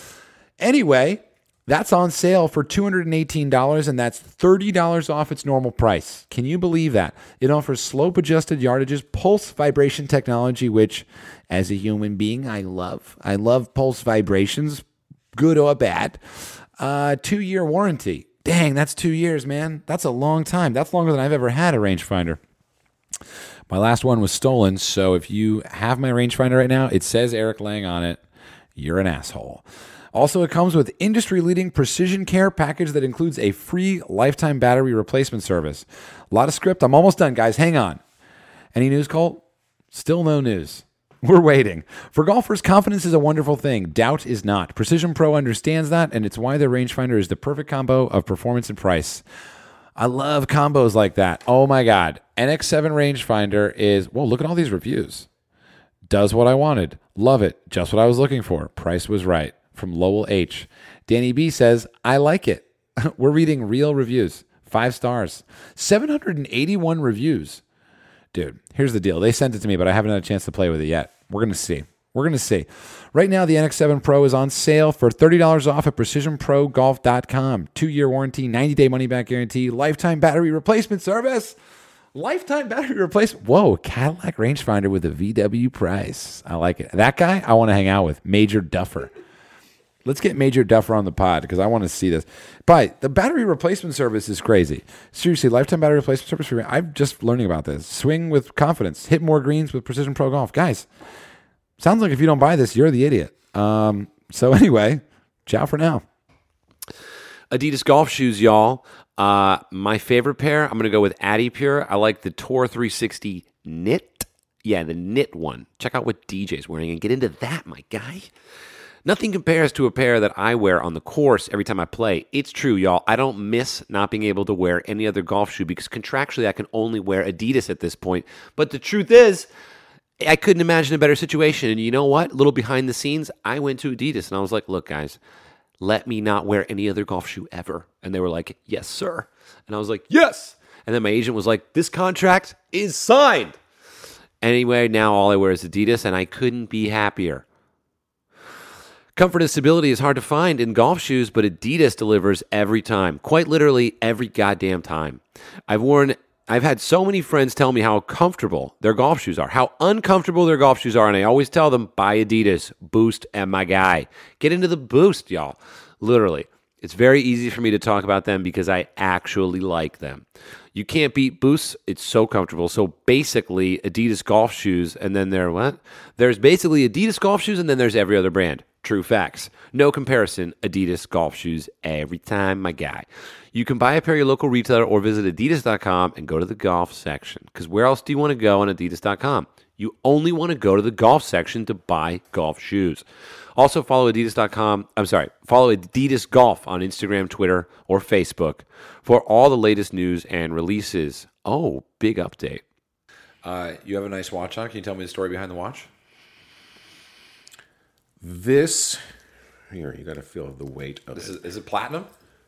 Anyway, that's on sale for two hundred eighteen dollars, and that's thirty dollars off its normal price. Can you believe that? It offers slope-adjusted yardages, pulse vibration technology, which, as a human being, I love. I love pulse vibrations, good or bad. Uh, two-year warranty. Dang, that's two years, man. That's a long time. That's longer than I've ever had a rangefinder. My last one was stolen, so if you have my rangefinder right now, it says Eric Lang on it. You're an asshole. Also, it comes with industry-leading precision care package that includes a free lifetime battery replacement service. A lot of script. I'm almost done, guys. Hang on. Any news, Colt? Still no news. We're waiting. For golfers, confidence is a wonderful thing. Doubt is not. Precision Pro understands that, and it's why their rangefinder is the perfect combo of performance and price. I love combos like that. Oh my God. N X seven rangefinder is, well, look at all these reviews. Does what I wanted. Love it. Just what I was looking for. Price was right. From Lowell H. Danny B says, I like it. We're reading real reviews. Five stars. seven hundred eighty-one reviews. Dude, here's the deal. They sent it to me, but I haven't had a chance to play with it yet. We're going to see. We're going to see. Right now, the N X seven Pro is on sale for thirty dollars off at precision pro golf dot com. Two-year warranty, ninety-day money-back guarantee, lifetime battery replacement service. Lifetime battery replacement. Whoa, Cadillac rangefinder with a V W price. I like it. That guy I want to hang out with, Major Duffer. Let's get Major Duffer on the pod because I want to see this. But the battery replacement service is crazy. Seriously, lifetime battery replacement service for me. I'm just learning about this. Swing with confidence. Hit more greens with Precision Pro Golf. Guys, sounds like if you don't buy this, you're the idiot. Um, so anyway, ciao for now. Adidas golf shoes, y'all. Uh, my favorite pair, I'm going to go with Adipure. I like the Tour three sixty knit. Yeah, the knit one. Check out what D J's wearing and get into that, my guy. Nothing compares to a pair that I wear on the course every time I play. It's true, y'all. I don't miss not being able to wear any other golf shoe because contractually I can only wear Adidas at this point. But the truth is, I couldn't imagine a better situation. And you know what? A little behind the scenes, I went to Adidas and I was like, look, guys, let me not wear any other golf shoe ever. And they were like, yes, sir. And I was like, yes. And then my agent was like, this contract is signed. Anyway, now all I wear is Adidas and I couldn't be happier. Comfort and stability is hard to find in golf shoes, but Adidas delivers every time. Quite literally every goddamn time. I've worn, I've had so many friends tell me how comfortable their golf shoes are, how uncomfortable their golf shoes are, and I always tell them, buy Adidas, Boost, and my guy. Get into the Boost, y'all. Literally. It's very easy for me to talk about them because I actually like them. You can't beat Boost. It's so comfortable. So basically, Adidas golf shoes, and then there what? There's basically Adidas golf shoes, and then there's every other brand. True facts. No comparison. Adidas golf shoes every time, my guy. You can buy a pair at your local retailer or visit adidas dot com and go to the golf section. Because where else do you want to go on adidas dot com? You only want to go to the golf section to buy golf shoes. Also follow adidas dot com. I'm sorry. Follow Adidas Golf on Instagram, Twitter, or Facebook for all the latest news and releases. Oh, big update. Uh, you have a nice watch on. Can you tell me the story behind the watch? This here, you got to feel the weight of This it. is, is it platinum?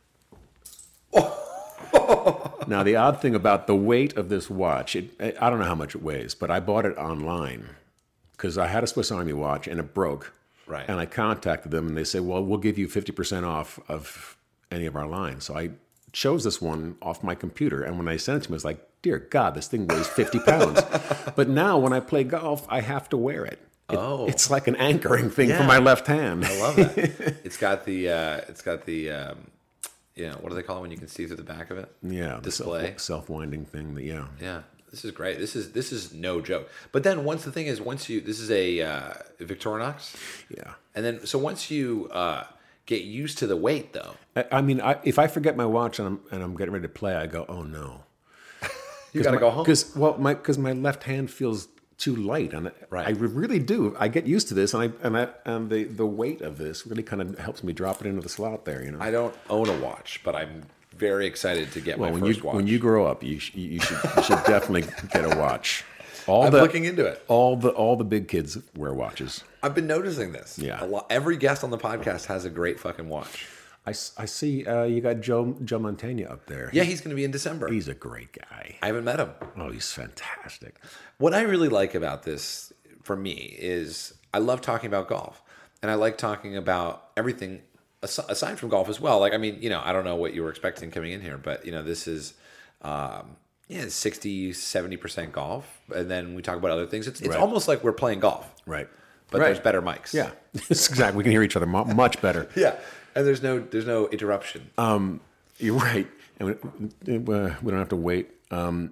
Now, the odd thing about the weight of this watch, it, I don't know how much it weighs, but I bought it online because I had a Swiss Army watch and it broke. Right. And I contacted them and they said, well, we'll give you fifty percent off of any of our lines. So I chose this one off my computer. And when I sent it to him, I was like, dear God, this thing weighs fifty pounds. But now when I play golf, I have to wear it. It- Oh. It's like an anchoring thing Yeah. for my left hand. I love that. It's got the uh, it's got the um, you know, what do they call it when you can see through the back of it? Yeah. the Display. self- Self-winding thing. That, yeah. Yeah, this is great. This is this is no joke. But then once the thing is, once you this is a uh, Victorinox, Yeah. and then so once you uh, get used to the weight, though, I, I mean, I, if I forget my watch and I'm, and I'm getting ready to play, I go, oh no. you gotta my, go home. Because well, my because my left hand feels too light, and Right. I really do. I get used to this, and I and I and the the weight of this really kind of helps me drop it into the slot there. You know. I don't own a watch, but I'm very excited to get well, my when first you watch. when you grow up, you sh- you should you should definitely get a watch. All I'm the looking into it. all the all the big kids wear watches. I've been noticing this. Yeah. a lot. Every guest on the podcast has a great fucking watch. I, s- I see uh, you got Joe Joe Montaigne up there. Yeah, he's going to be in December. He's a great guy. I haven't met him. Oh, he's fantastic. What I really like about this for me is I love talking about golf, and I like talking about everything as- aside from golf as well. Like, I mean, you know, I don't know what you were expecting coming in here, but you know, this is, um, yeah, sixty, seventy percent golf. And then we talk about other things. It's, it's Right. almost like we're playing golf, Right. but Right. there's better mics. Yeah, exactly. We can hear each other mu- much better. Yeah. And there's no, there's no interruption. You're right, and we, uh, we don't have to wait. Um,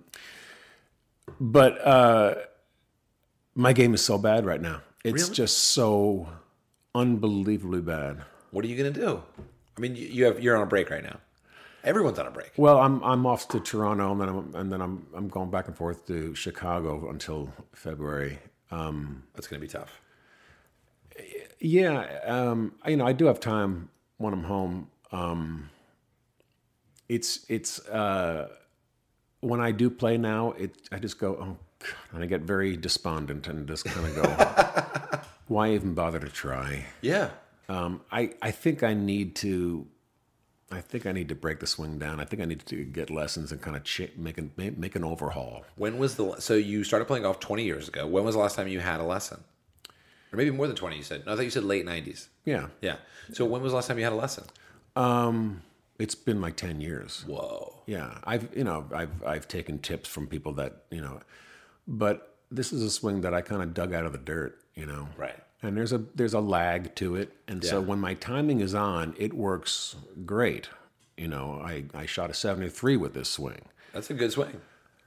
but uh, my game is so bad right now. It's Really? just so unbelievably bad. What are you going to do? I mean, you you have, you're on a break right now. Everyone's on a break. Well, I'm I'm off to Toronto, and then I'm, and then I'm I'm going back and forth to Chicago until February. That's going to be tough. Yeah, um, you know, I do have time when I'm home. Um, it's it's uh, when I do play now, it I just go, oh God, and I get very despondent and just kind of go, why even bother to try? Yeah. Um, I I think I need to, I think I need to break the swing down. I think I need to get lessons and kind of ch- make an make make an overhaul. When was the so you started playing golf twenty years ago? When was the last time you had a lesson? Or maybe more than twenty. You said. No, I thought you said late nineties. Yeah, Yeah. So when was the last time you had a lesson? it's been like ten years. Whoa. Yeah, I've you know I've I've taken tips from people that you know, but this is a swing that I kind of dug out of the dirt, you know. Right. And there's a there's a lag to it, and so Yeah. when my timing is on, it works great. You know, I I shot a seventy-three with this swing, That's a good swing.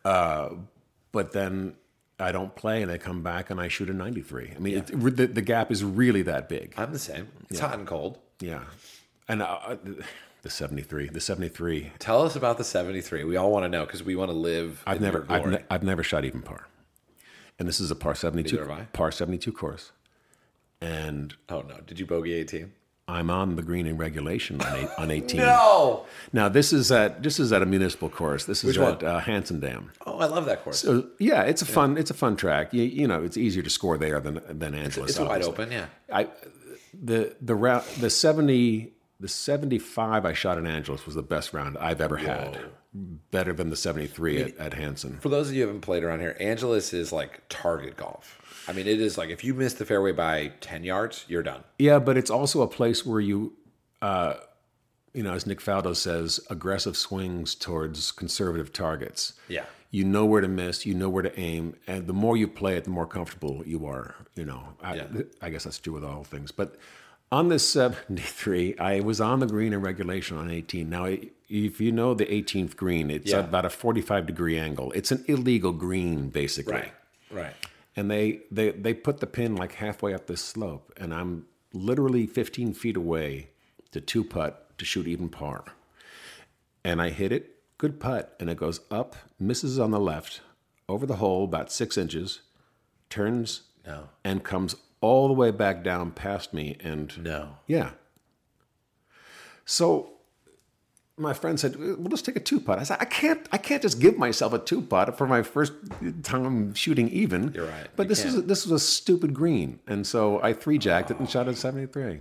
but then I don't play, and I come back and I shoot a ninety-three. I mean, it, the the gap is really that big. I'm the same. It's hot and cold. Yeah, and uh, the seventy-three, the seventy-three. Tell us about the seventy-three. We all want to know because we want to live. I've in never, your I've, glory. ne- I've never shot even par, and this is a par seventy-two, Neither have I. par seventy-two course, and Oh no! Did you bogey eighteen? I'm on the green in regulation on, eight, on eighteen. No. Now this is at this is at a municipal course. This is Which at one? uh, Hanson Dam. Oh, I love that course. So yeah, it's a fun it's a fun track. You, you know, it's easier to score there than than Angeles. it's wide obviously. open. Yeah. I the the round the seventy the seventy-five I shot in Angeles was the best round I've ever had. Better than the seventy-three at, at Hanson. For those of you who haven't played around here, Angeles is like target golf. I mean, it is like if you miss the fairway by ten yards, you're done. Yeah, but it's also a place where you, uh, you know, as Nick Faldo says, aggressive swings towards conservative targets. Yeah. You know where to miss, you know where to aim, and the more you play it, the more comfortable you are. You know, I, Yeah. I guess that's true with all things. But on this seventy-three, I was on the green in regulation on eighteen. Now, if you know the eighteenth green, it's Yeah. at about a forty-five degree angle. It's an illegal green, basically. Right. Right. And they, they, they put the pin like halfway up this slope, and I'm literally fifteen feet away to two putt to shoot even par. And I hit it, good putt, and it goes up, misses on the left, over the hole about six inches, turns, No. and comes all the way back down past me. And No. yeah. So my friend said, "Well, let's take a two putt." I said, "I can't. I can't just give myself a two putt for my first time shooting even." You're right. But You this can't. was this was a stupid green, and so I three jacked it and shot at seventy-three.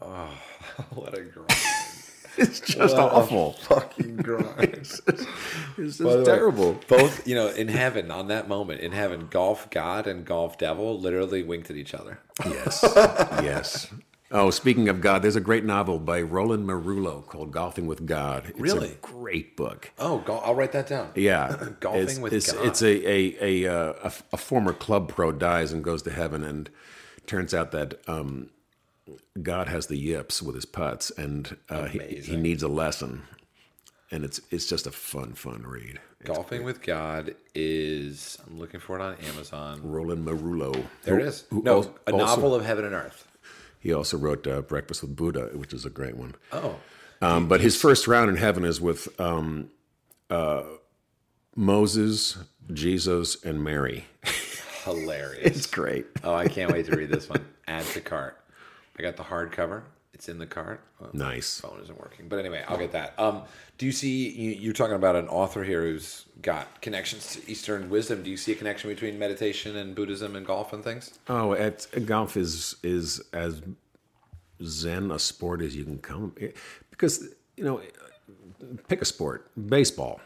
What a grind. It's just What a awful. fucking grind. It's just By the way, terrible. Both, you know, in heaven, on that moment, in heaven, golf god and golf devil literally winked at each other. Yes, yes. Oh, speaking of God, there's a great novel by Roland Marullo called Golfing with God. It's Really? a great book. Oh, go- I'll write that down. Yeah, Golfing it's, with it's, God. It's a a a, uh, a a former club pro dies and goes to heaven, and turns out that um, God has the yips with his putts, and uh, he, he Amazing. needs a lesson, and it's it's just a fun fun read. It's Golfing with God is, I'm looking for it on Amazon. Roland Marullo. There who- it is. who No, al- a also- novel of heaven and earth. He also wrote uh, Breakfast with Buddha, which is a great one. Oh, Um, but his first round in heaven is with um, uh, Moses, Jesus, and Mary. hilarious. It's great. Oh, I can't wait to read this one. Add to cart. I got the hardcover. It's in the cart. Well, Nice. phone isn't working, but anyway, I'll get that. Um, do you see? You, you're talking about an author here who's got connections to Eastern wisdom. Do you see a connection between meditation and Buddhism and golf and things? Oh, it's, golf is is as zen a sport as you can come. It- because you know, pick a sport, baseball.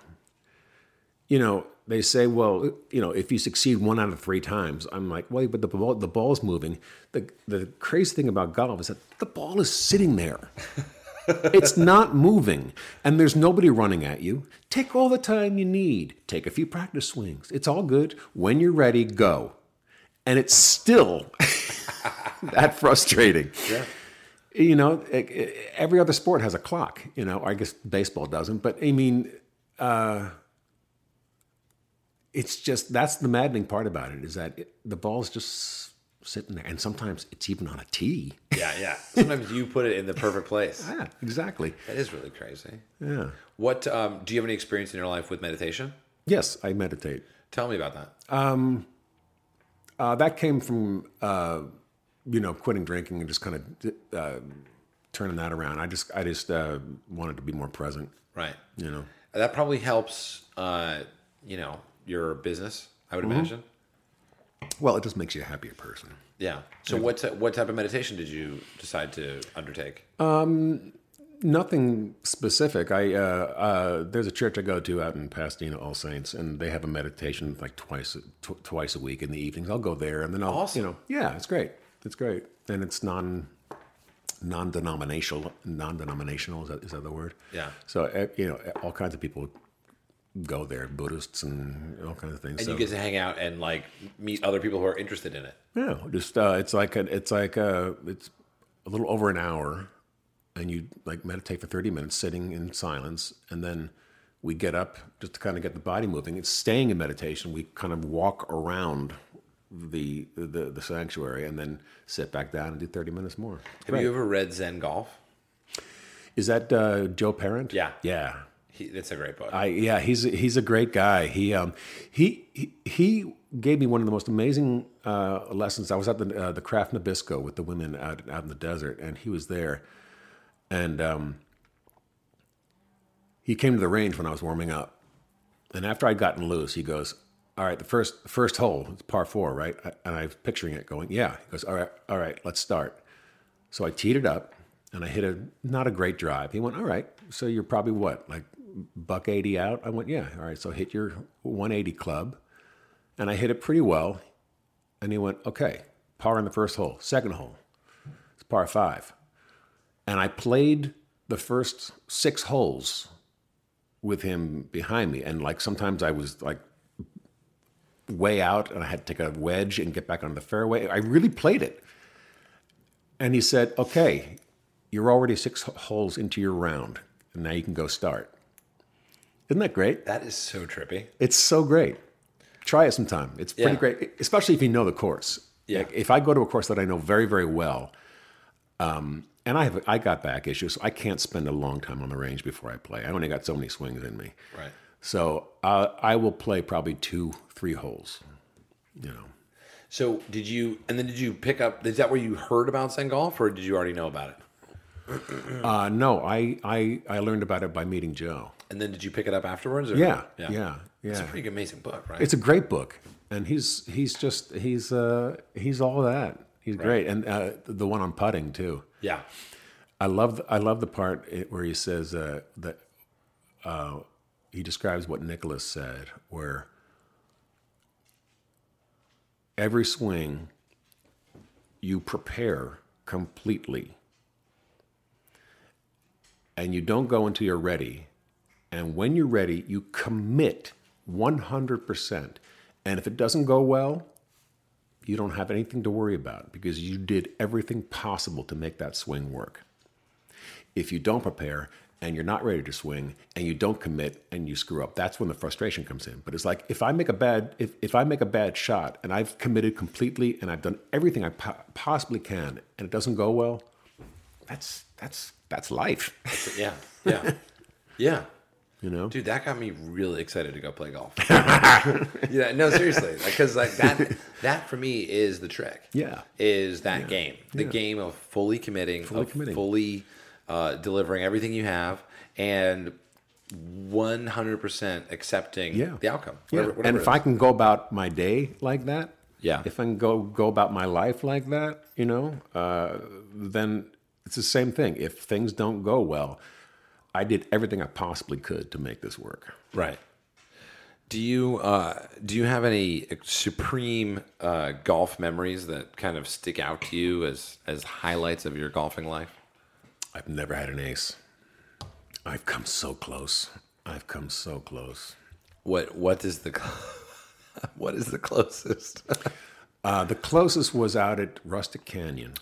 You know, they say, well, you know, if you succeed one out of three times, I'm like, well, but the ball, the ball's moving. The the crazy thing about golf is that the ball is sitting there. It's not moving, and there's nobody running at you. Take all the time you need. Take a few practice swings. It's all good. When you're ready, go. And it's still that frustrating. Yeah. You know, e- e- every other sport has a clock. You know, I guess baseball doesn't, but I mean, uh, it's just that's the maddening part about it is that it, the ball's just sitting there, and sometimes it's even on a tee. Yeah, yeah. Sometimes you put it in the perfect place. Yeah, exactly. That is really crazy. Yeah. What um, do you have any experience in your life with meditation? Yes, I meditate. Tell me about that. Uh, that came from uh, you know quitting drinking and just kind of uh, turning that around. I just I just uh, wanted to be more present. Right. You know. That probably helps. Uh, you know, your business. I would imagine. Well, it just makes you a happier person. Yeah. So what t- what type of meditation did you decide to undertake? Nothing specific. I uh, uh, there's a church I go to out in Pasadena, All Saints, and they have a meditation like twice tw- twice a week in the evenings. I'll go there, and then I'll Awesome. you know yeah, it's great. It's great, and it's non non denominational non denominational. Is that is that the word? Yeah. So uh, you know all kinds of people go there, Buddhists and all kinds of things. And so, you get to hang out and like meet other people who are interested in it. yeah, just uh, it's like a, it's like a, it's a little over an hour, and you like meditate for thirty minutes, sitting in silence, and then we get up just to kind of get the body moving. It's staying in meditation. We kind of walk around the the, the sanctuary, and then sit back down and do thirty minutes more. Have Great. you ever read Zen Golf? Is that uh, Joe Parent? Yeah. yeah. He, it's a great book. I yeah, he's he's a great guy. He um he he, he gave me one of the most amazing uh, lessons. I was at the uh, the Craft Nabisco with the women out out in the desert, and he was there, and um, he came to the range when I was warming up, and after I'd gotten loose, he goes, "All right, the first first hole, it's par four, right?" And I was picturing it going, "Yeah." He goes, "All right, all right, let's start." So I teed it up, and I hit a not a great drive. He went, "All right, so you're probably what, like buck eighty out?" I went, "Yeah, all right, so hit your one eighty club." And I hit it pretty well. And he went, "Okay, par in the first hole. Second hole, it's par five." And I played the first six holes with him behind me. And like sometimes I was like way out and I had to take a wedge and get back on the fairway. I really played it. And he said, "Okay, you're already six holes into your round, and now you can go start." Isn't that great? That is so trippy. It's so great. Try it sometime. It's pretty Yeah. great, especially if you know the course. Yeah. Like, if I go to a course that I know very, very well, um, and I have I got back issues, so I can't spend a long time on the range before I play. I only got so many swings in me. Right. So uh, I will play probably two, three holes. You know. So did you, and then did you pick up, is that where you heard about Zen Golf or did you already know about it? Uh, no, I, I I learned about it by meeting Joe. And then did you pick it up afterwards? Or? Yeah, yeah, yeah. It's a pretty amazing book, right? It's a great book, and he's he's just he's uh, he's all that. He's great, and uh, the one on putting too. yeah. I love I love the part where he says uh, that uh, he describes what Nicholas said, where every swing you prepare completely, and you don't go until you're ready. And when you're ready, you commit one hundred percent. And if it doesn't go well, you don't have anything to worry about because you did everything possible to make that swing work. If you don't prepare and you're not ready to swing and you don't commit and you screw up, that's when the frustration comes in. But it's like if I make a bad if, if I make a bad shot and I've committed completely and I've done everything I po- possibly can and it doesn't go well, that's that's that's life. Yeah. Yeah. Yeah. You know, Dude, that got me really excited to go play golf. Yeah, no, seriously, because like that, that for me is the trick. Yeah. is that Yeah. game, the Yeah. game of fully committing, Fully of committing. fully uh, delivering everything you have, and one hundred percent accepting Yeah. the outcome. Yeah. Whatever, whatever And it if is. I can go about my day like that, Yeah. if I can go go about my life like that, you know, uh, then it's the same thing. If things don't go well, I did everything I possibly could to make this work. Right. Do you uh, do you have any supreme uh, golf memories that kind of stick out to you as as highlights of your golfing life? I've never had an ace. I've come so close. I've come so close. What what is the what is the closest? Uh, the closest was out at Rustic Canyon.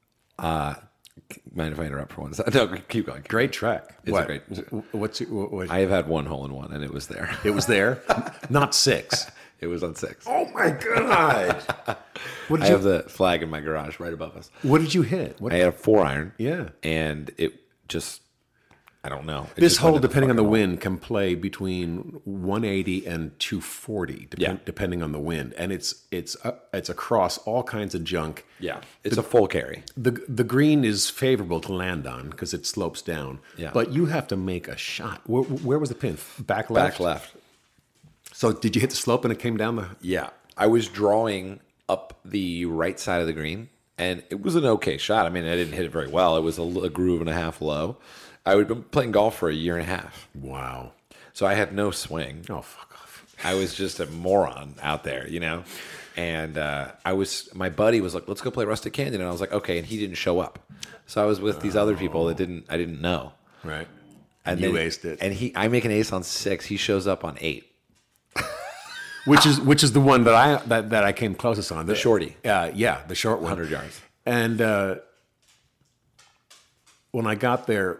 Mind if I interrupt for one second? No, keep going. Great track. It's a what? great- w- What's it? What, what- I have had one hole in one, and it was there. it was there, not six. It was on six. Oh my god! What did I you? have the flag in my garage right above us. What did you hit? What, I had a four iron. Yeah. and it just, I don't know. It this just hole, went in depending on the fucking wind, can play between one eighty and two forty, dep- Yeah. depending on the wind, and it's it's uh, it's across all kinds of junk. hole. Yeah, it's a full carry. The the green is favorable to land on because it slopes down. Yeah. But you have to make a shot. Where, where was the pin? Back left. Back left. So did you hit the slope and it came down the? Yeah, I was drawing up the right side of the green, and it was an okay shot. I mean, I didn't hit it very well. It was a, a groove and a half low. I had been playing golf for a year and a half, Wow. so I had no swing. Oh fuck off. I was just a moron out there, you know. And uh, I was, my buddy was like, "Let's go play Rustic Canyon," and I was like, "Okay." And he didn't show up, so I was with these other people that didn't, I didn't know. Right. And you then- aced it. And he, I make an ace on six. He shows up on eight. which is which is the one that I that, that I came closest on. The shorty. Uh, yeah, the short one. one hundred yards. And uh, when I got there,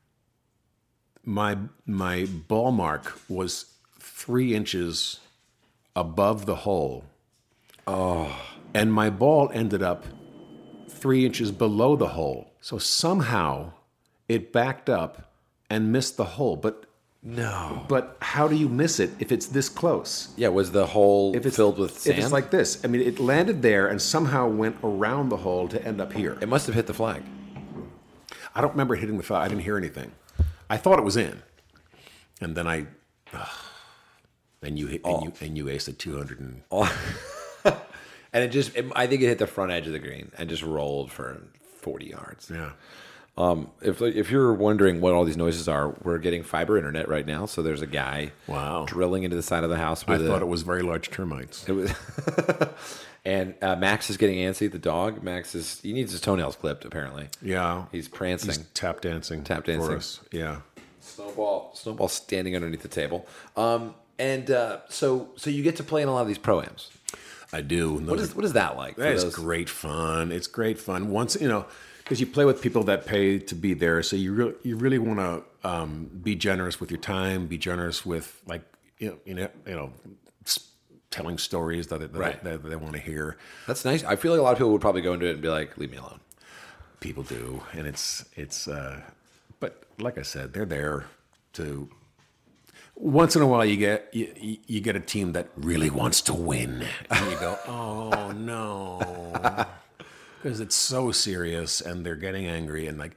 my my ball mark was three inches above the hole. Oh. And my ball ended up three inches below the hole. So somehow it backed up and missed the hole. But No. but how do you miss it if it's this close? Yeah, was the hole If it's filled with sand? If it's like this, I mean, it landed there and somehow went around the hole to end up here. it must have hit the flag. I don't remember hitting the flag. I didn't hear anything. I thought it was in, and then I, and you hit, and you and you aced at two hundred and And it just, it, I think it hit the front edge of the green and just rolled for forty yards. yeah. Um, if if you're wondering what all these noises are, we're getting fiber internet right now. So there's a guy Wow. drilling into the side of the house. I With thought a, it was very large termites. It was, and uh, Max is getting antsy. The dog, Max is he needs his toenails clipped. Apparently, Yeah, he's prancing. he's tap dancing. Tap dancing. For us. Yeah. Snowball, Snowball standing underneath the table. Um, and uh, so so you get to play in a lot of these pro-ams. I do. What is what is that like? for It's those- great fun. It's great fun. Once you know, because you play with people that pay to be there, so you really you really want to um, be generous with your time. Be generous with like you know you know you know s- telling stories that, that, Right. that, that they want to hear. That's nice. I feel like a lot of people would probably go into it and be like, "Leave me alone." People do, and it's it's. Uh, but like I said, they're there to. Once in a while, you get you, you- you get a team that really wants to win, and you go, "Oh no," because it's so serious, and they're getting angry, and like.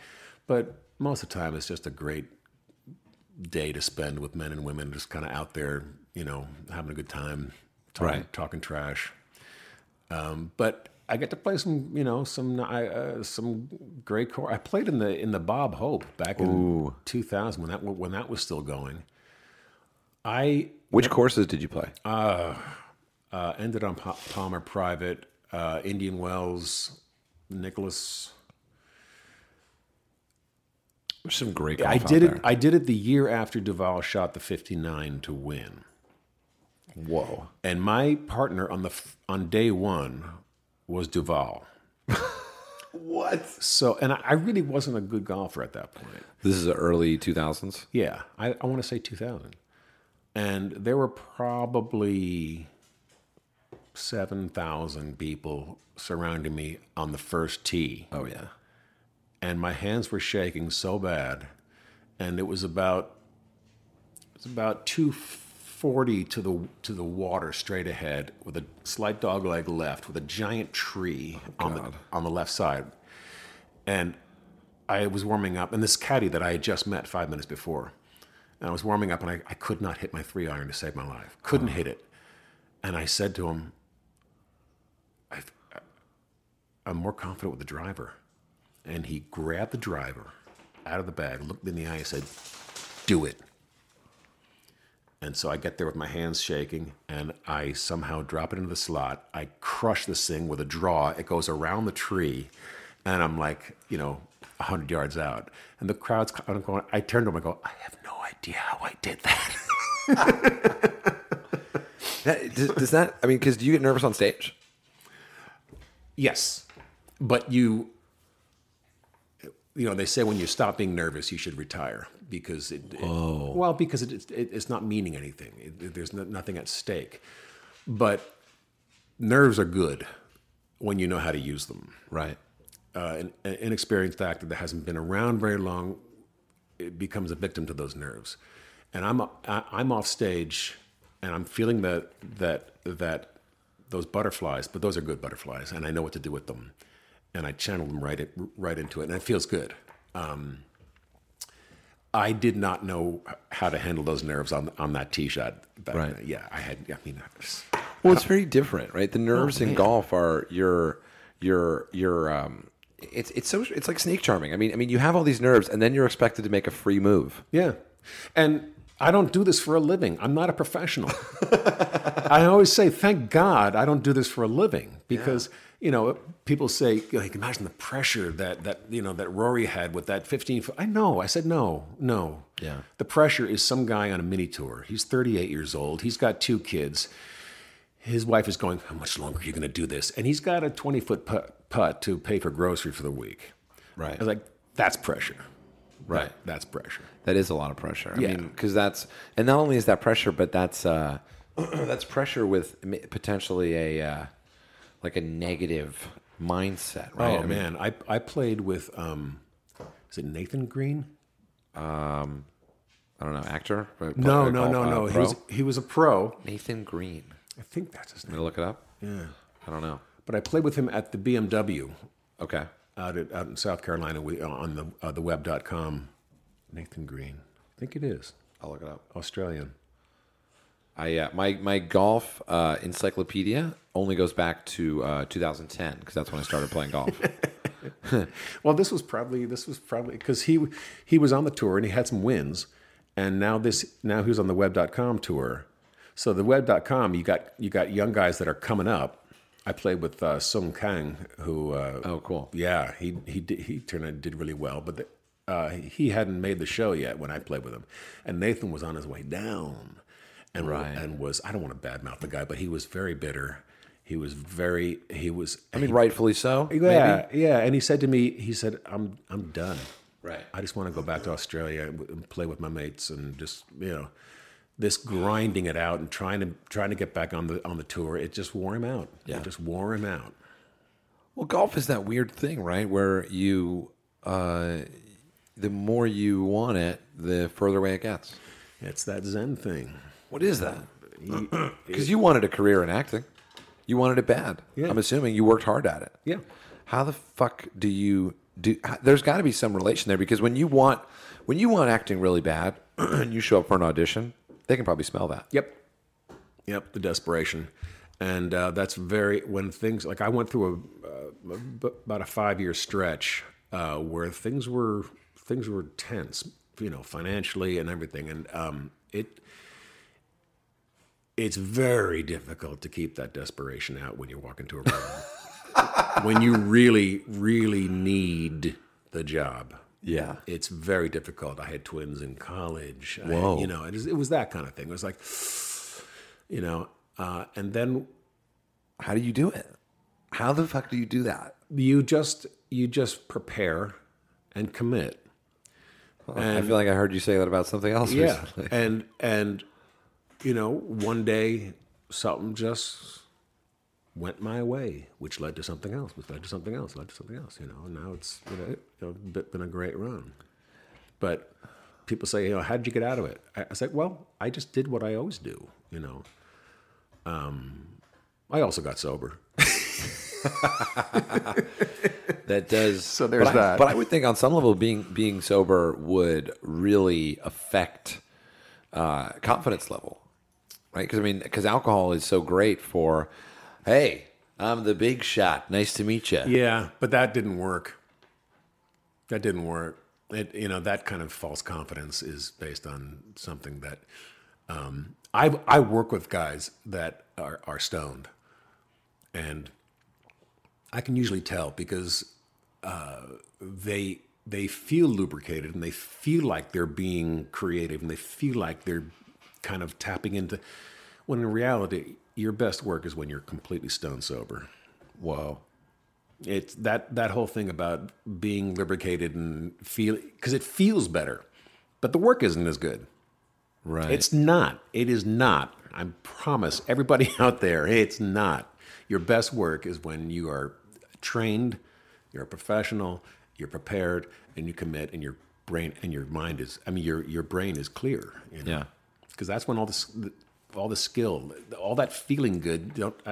but most of the time it's just a great day to spend with men and women, just kind of out there, you know, having a good time, talking, Right. talking trash. Um, but I get to play some, you know, some uh, some great chord. I played in the in the Bob Hope back in Ooh. two thousand when that when that was still going. I Which courses did you play? uh, ended on Pa- Palmer Private, uh, Indian Wells, Nicholas. There's some great golf I out did it. there. I did it the year after Duval shot the fifty-nine to win. Whoa. And my partner on the f- on day one was Duval. What? So, and I, I really wasn't a good golfer at that point. This is the early two thousands? Yeah, I, I want to say two thousand. And there were probably seven thousand people surrounding me on the first tee. Oh, yeah. And my hands were shaking so bad. And it was about it was about two forty to the to the water straight ahead with a slight dogleg left with a giant tree on the God. on the left side. And I was warming up, and this caddy that I had just met five minutes before, and I was warming up, and I, I could not hit my three iron to save my life. Couldn't hit it. And I said to him, I, I'm more confident with the driver. And he grabbed the driver out of the bag, looked me in the eye, and said, do it. And so I get there with my hands shaking, and I somehow drop it into the slot. I crush this thing with a draw. It goes around the tree, and I'm like, you know, one hundred yards out. And the crowd's kind of going, I turned to him and go, I have no idea how I did that. That, does, does that, I mean, because do you get nervous on stage? Yes. But you, you know, they say when you stop being nervous, you should retire because it, it well, because it, it, it's not meaning anything. It, there's no, nothing at stake. But nerves are good when you know how to use them. Right. Uh, an, an inexperienced actor that hasn't been around very long, it becomes a victim to those nerves. And I'm I, I'm off stage, and I'm feeling that that that those butterflies, but those are good butterflies, and I know what to do with them, and I channel them right it, right into it, and it feels good. Um, I did not know how to handle those nerves on on that tee shot. That, Right. Yeah, I had. I mean, I was, Well, it's very different, right? The nerves Oh, in man. golf are your, your, your. Um, it's it's so it's like snake charming. I mean, I mean, you have all these nerves, and then you're expected to make a free move. yeah, and I don't do this for a living. I'm not a professional. I always say, thank God I don't do this for a living because you know people say, like, imagine the pressure that that you know that Rory had with that fifteen foot. I know. I said no, no. Yeah. The pressure is some guy on a mini tour. He's thirty-eight years old. He's got two kids. His wife is going, how much longer are you going to do this? And he's got a twenty foot putt, putt to pay for grocery for the week. Right. I was like, that's pressure. Right. That- that's pressure. That is a lot of pressure. I Yeah. mean, because that's and not only is that pressure, but that's uh, that's pressure with m- potentially a uh, like a negative mindset, right? Oh I mean, man, I I played with um, is it Nathan Green? I don't know, actor? Or- No, or no, golf- no, uh, no. He pro? was he was a pro. Nathan Green. I think that's his I'm name. gonna look it up. Yeah, I don't know. but I played with him at the B M W Okay. out at, out in South Carolina we, on the uh, the web dot com. Nathan Green, I think it is I'll look it up. Australian. I uh, my my golf uh, encyclopedia only goes back to uh, two thousand ten because that's when I started playing golf. Well, this was probably this was probably because he he was on the tour and he had some wins, and now this now he was on the web dot com tour. So the web dot com, you got you got young guys that are coming up. I played with uh, Sung Kang, who uh, Oh, cool. yeah, he he did, he turned out did really well, but the, uh, he hadn't made the show yet when I played with him, and Nathan was on his way down, and Right. and was I don't want to badmouth the guy, but he was very bitter. He was very he was. I mean, rightfully so. Yeah, yeah. And he said to me, he said, "I'm I'm done. Right. I just want to go back to Australia and, and play with my mates and just you know, this grinding it out and trying to trying to get back on the on the tour. It just wore him out. Yeah. It just wore him out. Well, golf is that weird thing, right? Where you, uh, the more you want it, the further away it gets. It's that Zen thing. What is that? He- Because you wanted a career in acting. You wanted it bad. Yeah. I'm assuming you worked hard at it. Yeah. How the fuck do you do there's got to be some relation there because when you want when you want acting really bad and you show up for an audition, they can probably smell that. Yep. Yep, the desperation. And uh, that's very, when things, like I went through a, uh, about a five-year stretch uh, where things were, things were tense, you know, financially and everything. And um, it, it's very difficult to keep that desperation out when you walk into a room. When you really, really need the job. Yeah. It's very difficult. I had twins in college. Whoa. I, you know, it was, it was that kind of thing. It was like, you know, uh, and then How do you do it? How the fuck do you do that? you just you just prepare and commit. I feel like I heard you say that about something else Yeah, recently. and and you know, one day something just went my way, which led to something else, which led to something else, led to something else. You know, and now it's you know, you know, been a great run. But people say, you know, how did you get out of it? I, I said, well, I just did what I always do. You know, um, I also got sober. That does. So there's but I, that. But I would think on some level, being being sober would really affect uh, confidence level, right? Because I mean, because alcohol is so great for, hey, I'm the big shot. Nice to meet you. Yeah, but that didn't work. That didn't work. It, you know, that kind of false confidence is based on something that um, I I work with guys that are, are stoned, and I can usually tell because uh, they they feel lubricated and they feel like they're being creative and they feel like they're kind of tapping into. When in reality, your best work is when you're completely stone sober. Whoa. It's that that whole thing about being lubricated and feel because it feels better, but the work isn't as good. Right. It's not. It is not. I promise everybody out there, it's not. Your best work is when you are trained, you're a professional, you're prepared, and you commit, and your brain and your mind is. I mean, your your brain is clear. You know? Yeah. Because that's when all this, all the skill, all that feeling good. Don't I,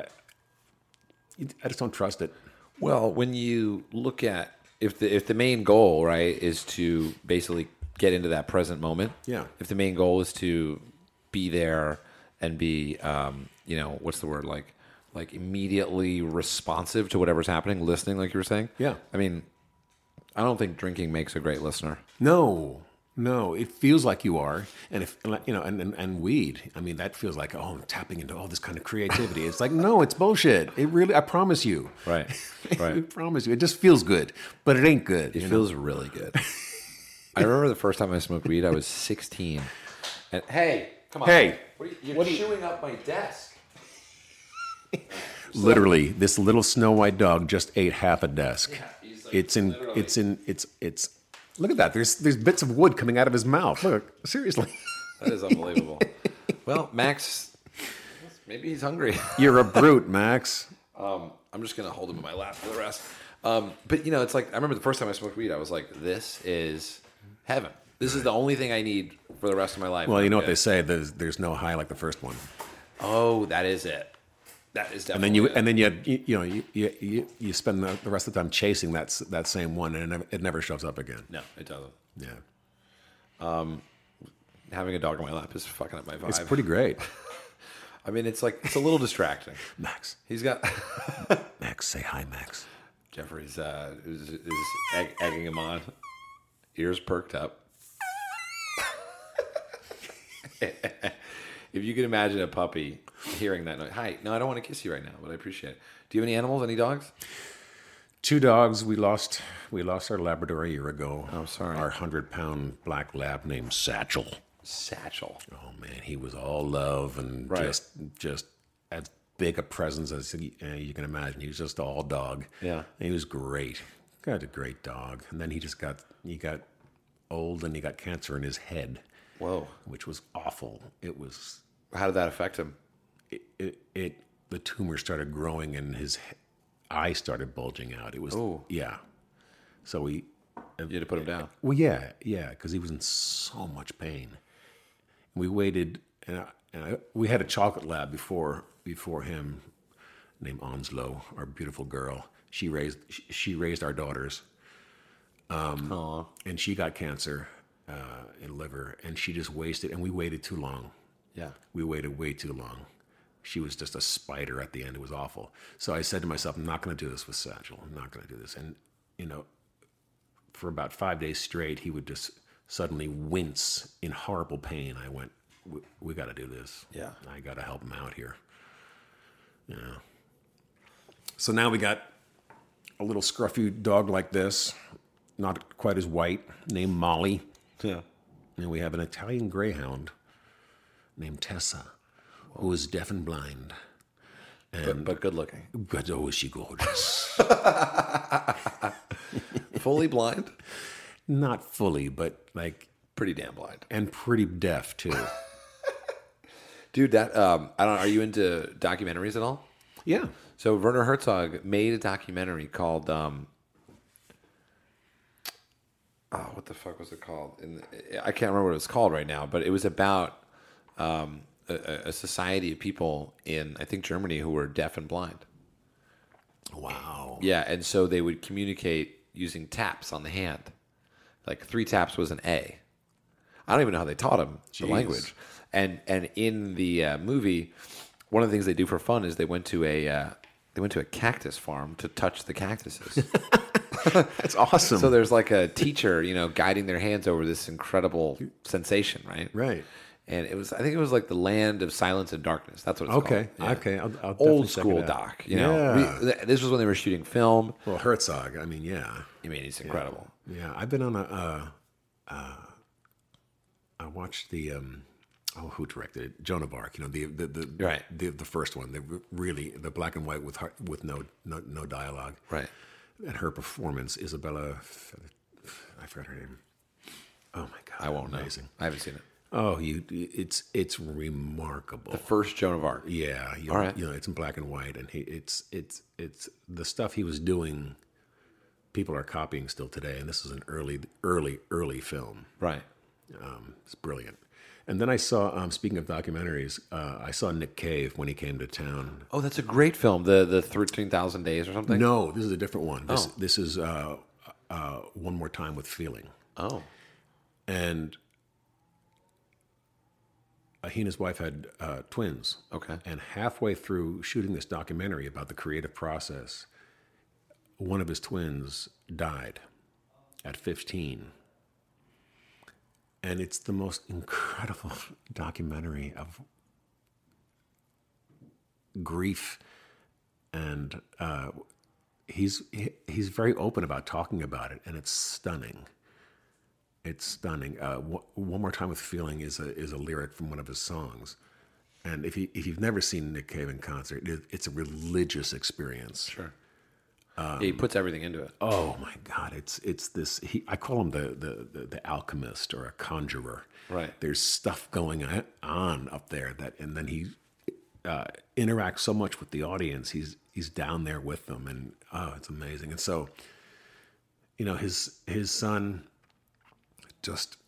I just don't trust it. Well, when you look at if the if the main goal, right, is to basically get into that present moment. Yeah. If the main goal is to be there and be, um, you know, what's the word like, like immediately responsive to whatever's happening, listening, like you were saying. Yeah. I mean, I don't think drinking makes a great listener. No, no, it feels like you are, and if you know, and, and and weed. I mean, that feels like oh, I'm tapping into all this kind of creativity. It's like no, it's bullshit. It really, I promise you. Right. I Right. promise you. It just feels good, but it ain't good. It you know? feels really good. I remember the first time I smoked weed, I was sixteen. And hey, come on. Hey. What are you, you're What are you- chewing up my desk. Literally, this little Snow White dog just ate half a desk. he's like, it's in. literally. It's in. It's. It's. Look at that. There's. There's bits of wood coming out of his mouth. Look. Seriously. That is unbelievable. Well, Max, maybe he's hungry. You're a brute, Max. Um, I'm just gonna hold him in my lap for the rest. Um, but you know, it's like I remember the first time I smoked weed, I was like, "This is heaven. This is the only thing I need for the rest of my life." Well, you I'm know what good." they say. There's. There's no high like the first one. Oh, that is it. That is definitely. And then you. it. And then you. You, you know. You, you. You spend the, the rest of the time chasing that. s- That same one, and it never, it never shows up again. no, it doesn't. Yeah. Having a dog in my lap is fucking up my vibe. It's pretty great. I mean, it's like it's a little distracting. Max. He's got Max. Say hi, Max. Jeffrey's uh, is, is egg, egging him on, ears perked up. If you could imagine a puppy hearing that noise, hi. No, I don't want to kiss you right now, but I appreciate it. Do you have any animals? Any dogs? Two dogs. We lost. We lost our Labrador a year ago. Oh, sorry. Our hundred-pound black lab named Satchel. Satchel. Oh man, he was all love and Right. just just as big a presence as you, uh, you can imagine. He was just all dog. Yeah. he was great. Got a great dog, and then he just got he got old and he got cancer in his head, Whoa. which was awful. It was How did that affect him? it it, it the tumor started growing and his he- eye started bulging out. It was Oh. yeah. So we You had to put him down. well yeah yeah because he was in so much pain. We waited, and, I, and I, we had a chocolate lab before before him, named Onslow, our beautiful girl. She raised she, she raised our daughters, Aw. and she got cancer uh, in liver, and she just wasted, and we waited too long. Yeah. We waited way too long. She was just a spider at the end. It was awful. So I said to myself, I'm not going to do this with Satchel. I'm not going to do this. And, you know, for about five days straight, he would just suddenly wince in horrible pain. I went, we, we got to do this. Yeah. I got to help him out here. Yeah. So now we got a little scruffy dog like this, not quite as white, named Molly. Yeah. And we have an Italian greyhound named Tessa, who is deaf and blind. But, but good looking. But oh, is she gorgeous. Fully blind? Not fully, but like, Pretty damn blind. and pretty deaf too. Dude, that um, I don't know, are you into documentaries at all? Yeah. So Werner Herzog made a documentary called um, oh, what the fuck was it called? In the, I can't remember what it was called right now, but it was about um, a, a society of people in I think Germany who were deaf and blind. Wow. Yeah, and so they would communicate using taps on the hand. Like three taps was an A. I don't even know how they taught him the Jeez. language. And and in the uh, movie, one of the things they do for fun is they went to a uh, they went to a cactus farm to touch the cactuses. That's awesome. So there's like a teacher, you know, guiding their hands over this incredible sensation, right? right. And it was, I think it was like the land of silence and darkness. That's what it's Okay. called. Yeah. Okay. I'll, I'll definitely Old check school it out. doc. You know, Yeah. we, th- this was when they were shooting film. Well, Herzog. I mean, yeah. I mean, he's incredible. Yeah. I've been on a. Uh, uh, I watched the. Um, oh, who directed it? Joan of Arc. You know, the the the Right. the, the first one. The really the black and white with har- with no no no dialogue. Right. And her performance, Isabella, I forgot her name. Oh my god, I won't amazing. know. I haven't seen it. Oh, you, it's it's remarkable. The first Joan of Arc. Yeah, you, All right. You know, it's in black and white, and he, it's it's it's the stuff he was doing. People are copying still today, and this is an early, early, early film. Right. Um, it's brilliant. And then I saw, um, speaking of documentaries, uh, I saw Nick Cave when he came to town. Oh, that's a great film. The the thirteen thousand Days or something. No, this is a different one. This Oh. this is uh, uh, One More Time with Feeling. Oh. And uh, he and his wife had uh, twins. Okay. And halfway through shooting this documentary about the creative process, one of his twins died at fifteen. And it's the most incredible documentary of grief. And uh, he's he, he's very open about talking about it, and it's stunning. It's stunning. Uh, One More Time with Feeling is a is a lyric from one of his songs, and if you if you've never seen Nick Cave in concert, it, it's a religious experience. Sure. Yeah, he puts everything into it. Oh my God! It's it's this. He, I call him the, the the the alchemist or a conjurer. Right. There's stuff going on up there that, and then he uh, interacts so much with the audience. He's he's down there with them, and oh, it's amazing. And so, you know, his his son just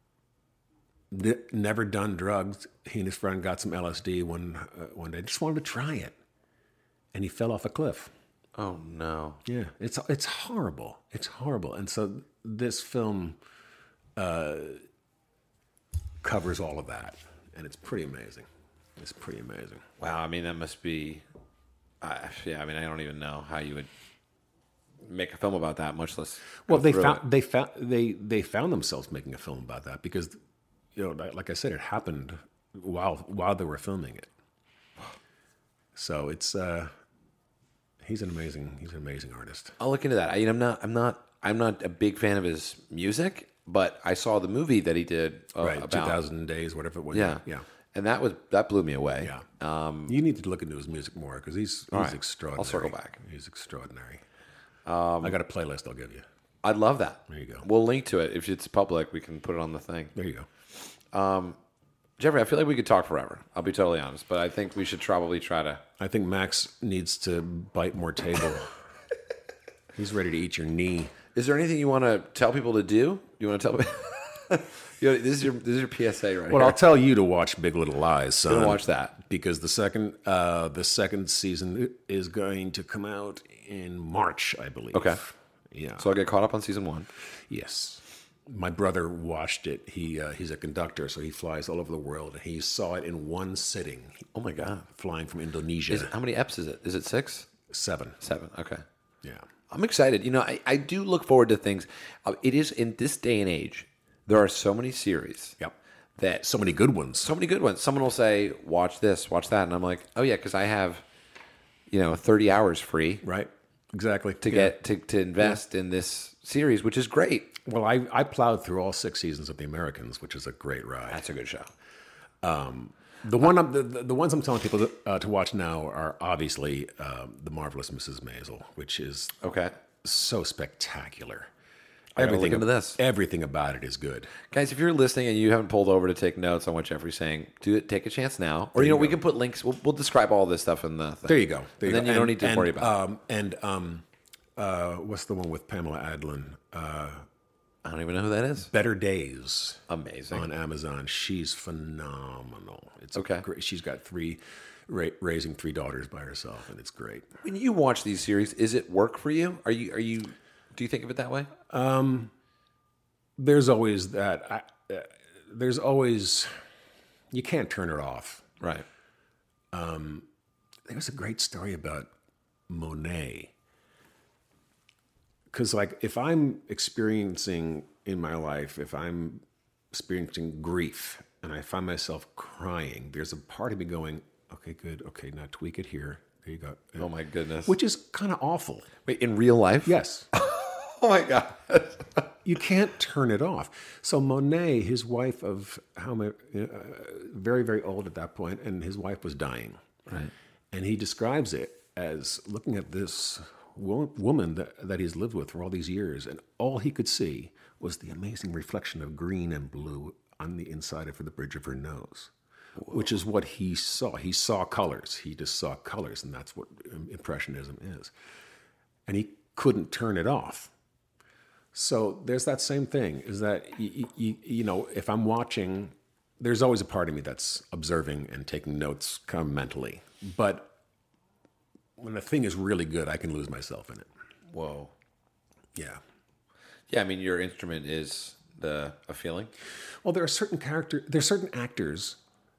n- never done drugs. He and his friend got some L S D one uh, one day. Just wanted to try it, and he fell off a cliff. Oh no. Yeah, it's it's horrible. It's horrible. And so this film uh, covers all of that, and it's pretty amazing. It's pretty amazing. Wow. I mean, that must be. Uh, yeah. I mean, I don't even know how you would make a film about that, much less. Well, go they through found it. they found they they found themselves making a film about that because, you know, like like I said, it happened while while they were filming it. So it's uh, he's an amazing he's an amazing artist. I'll look into that. I, you know, I'm not. I'm not. I'm not a big fan of his music, but I saw the movie that he did uh, right, about. two thousand days, whatever it was. Yeah. yeah. And that was that blew me away. Yeah. Um, you need to look into his music more because he's he's right. extraordinary. I'll circle back. He's extraordinary. Um, I got a playlist I'll give you. I'd love that. There you go. We'll link to it if it's public. We can put it on the thing. There you go. Jeffrey, I feel like we could talk forever. I'll be totally honest, but I think we should probably try to. I think Max needs to bite more table. He's ready to eat your knee. Is there anything you want to tell people to do? You want to tell me? You know, this is your this is your P S A right Well, here. I'll tell you to watch Big Little Lies, son. Gonna watch that. because the second uh, the second season is going to come out in March, I believe. Okay. Yeah. So I get caught up on season one. Yes. My brother watched it. He uh, he's a conductor, so he flies all over the world. And he saw it in one sitting. Oh my god! Flying from Indonesia. Is it, how many eps is it? Is it six? Seven. Seven. Okay. Yeah. I'm excited. You know, I, I do look forward to things. Uh, it is in this day and age. There are so many series. Yep. That So many good ones. so many good ones. Someone will say, "Watch this, watch that," and I'm like, "Oh yeah," because I have, you know, thirty hours free Right. Exactly. to get to, to invest in this series, which is great. Well, I, I plowed through all six seasons of The Americans, which is a great ride. That's a good show. The one, I'm, the, the the ones I'm telling people to, uh, to watch now are obviously um, The Marvelous Missus Maisel, which is Okay, so spectacular. I gotta look into this. Everything about it is good. guys, if you're listening and you haven't pulled over to take notes on what Jeffrey's saying, do it. Take a chance now, or you know, we can put links. We'll, we'll describe all this stuff in the thing. There you go. There and you then go. you don't And- need to and, worry about it. Um, and um, uh, what's the one with Pamela Adlon? Uh, I don't even know who that is. Better Days. Amazing. On Amazon. She's phenomenal. It's Okay. Great. She's got three, ra- raising three daughters by herself, and it's great. When you watch these series, is it work for you? Are you are you? Do you think of it that way? There's always that. I, uh, there's always. You can't turn it off. Right. There's a great story about Monet. Because, like, if I'm experiencing in my life, if I'm experiencing grief and I find myself crying, there's a part of me going, okay, good. Okay, now tweak it here. There you go. Oh my goodness. Which is kind of awful. Wait, in real life? Yes. Oh my god. You can't turn it off. So Monet, his wife of how many, uh, very, very old at that point, and his wife was dying. Right. And he describes it as looking at this wo- woman that, that he's lived with for all these years, and all he could see was the amazing reflection of green and blue on the inside of the bridge of her nose, which is what he saw. He saw colors. He just saw colors, and that's what Impressionism is. And he couldn't turn it off. So there's that same thing, is that, you, you, you know, if I'm watching, there's always a part of me that's observing and taking notes kind of mentally. But when the thing is really good, I can lose myself in it. Whoa. Yeah. Yeah, I mean, your instrument is the a feeling. Well, there are certain character, there are certain actors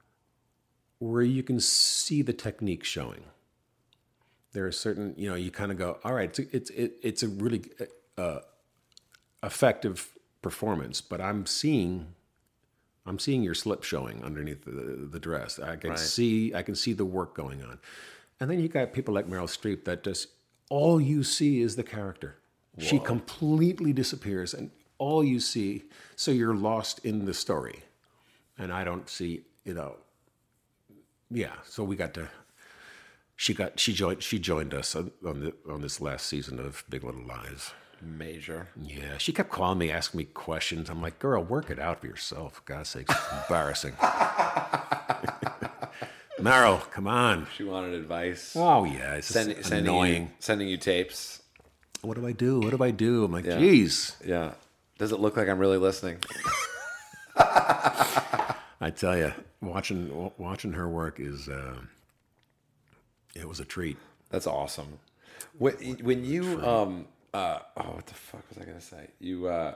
where you can see the technique showing. There are certain, you know, you kind of go, all right, it's a, it's it, it's a really uh, effective performance, but I'm seeing, I'm seeing your slip showing underneath the, the dress. I can Right. see, I can see the work going on. And then you got people like Meryl Streep that just all you see is the character. She completely disappears, and all you see, so you're lost in the story. And I don't see, you know, yeah. So we got to. She got she joined she joined us on the on this last season of Big Little Lies. Major. Yeah, she kept calling me, asking me questions. I'm like, girl, work it out for yourself. For God's sakes, it's embarrassing. Meryl, come on. She wanted advice. Oh yeah, it's Send, just sending annoying. You, sending you tapes. What do I do? What do I do? I'm like, Yeah. geez. Yeah. Does it look like I'm really listening? I tell you, watching watching her work is uh, it was a treat. That's awesome. When, when you um uh oh what the fuck was I gonna say? You uh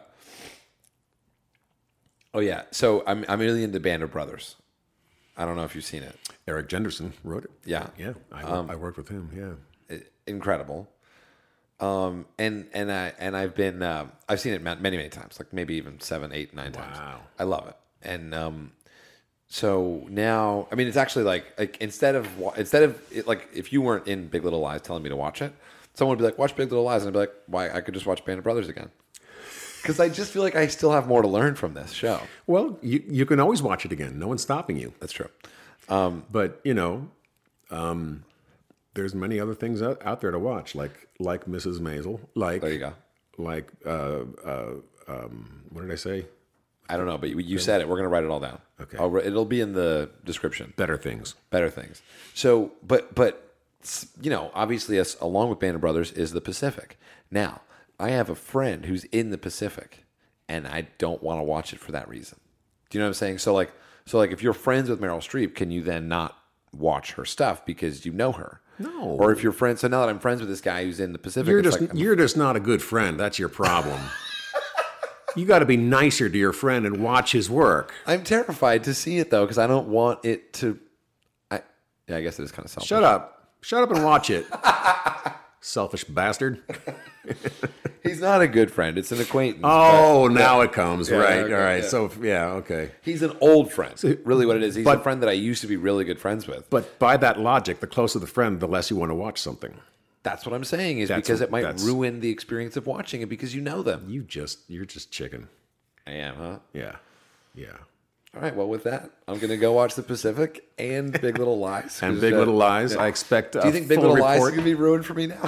oh yeah. So I'm I'm really into Band of Brothers. I don't know if you've seen it. Eric Jenderson wrote it. Yeah. Yeah, I, Um, I worked with him. Yeah. I- incredible. Um and and I and I've been uh, I've seen it ma- many many times, like maybe even seven, eight, nine times. Wow. I love it. And um so now, I mean, it's actually like, like instead of wa- instead of it, like if you weren't in Big Little Lies telling me to watch it, someone would be like, "Watch Big Little Lies," and I'd be like, "Why? I could just watch Band of Brothers again." Because I just feel like I still have more to learn from this show. Well, you you can always watch it again. No one's stopping you. That's true. But you know, um, there's many other things out, out there to watch, like like Missus Maisel, like There you go. like uh, uh, um, what did I say? I don't know, but you, you said it. We're gonna write it all down. Okay. I'll, wri- it'll be in the description. Better things. Better things. So, but but you know, obviously, us along with Band of Brothers is the Pacific. Now, I have a friend who's in the Pacific, and I don't want to watch it for that reason. Do you know what I'm saying? So, like, so like, if you're friends with Meryl Streep, can you then not watch her stuff because you know her? No. Or if you're friends, so now that I'm friends with this guy who's in the Pacific, You're it's just like, I'm- you're just not a good friend. That's your problem. You got to be nicer to your friend and watch his work. I'm terrified to see it though because I don't want it to. I yeah, I guess it is kind of selfish. Shut up. Shut up and watch it. Selfish bastard. He's not a good friend. It's an acquaintance. Oh, but- now it comes. Yeah, right. okay, All right. yeah. So, yeah, okay. He's an old friend. Really, what it is. He's a but- friend that I used to be really good friends with. But by that logic, the closer the friend, the less you want to watch something. That's what I'm saying. Is That's because what- it might that's- ruin the experience of watching it because you know them. You just, you're just chicken. I am, huh? Yeah. Yeah. All right. Well, with that, I'm going to go watch The Pacific and Big Little Lies. And 'Cause, Big uh, Little Lies, yeah. I expect Do you a think Big full Little Lies is report. going to be ruined for me now?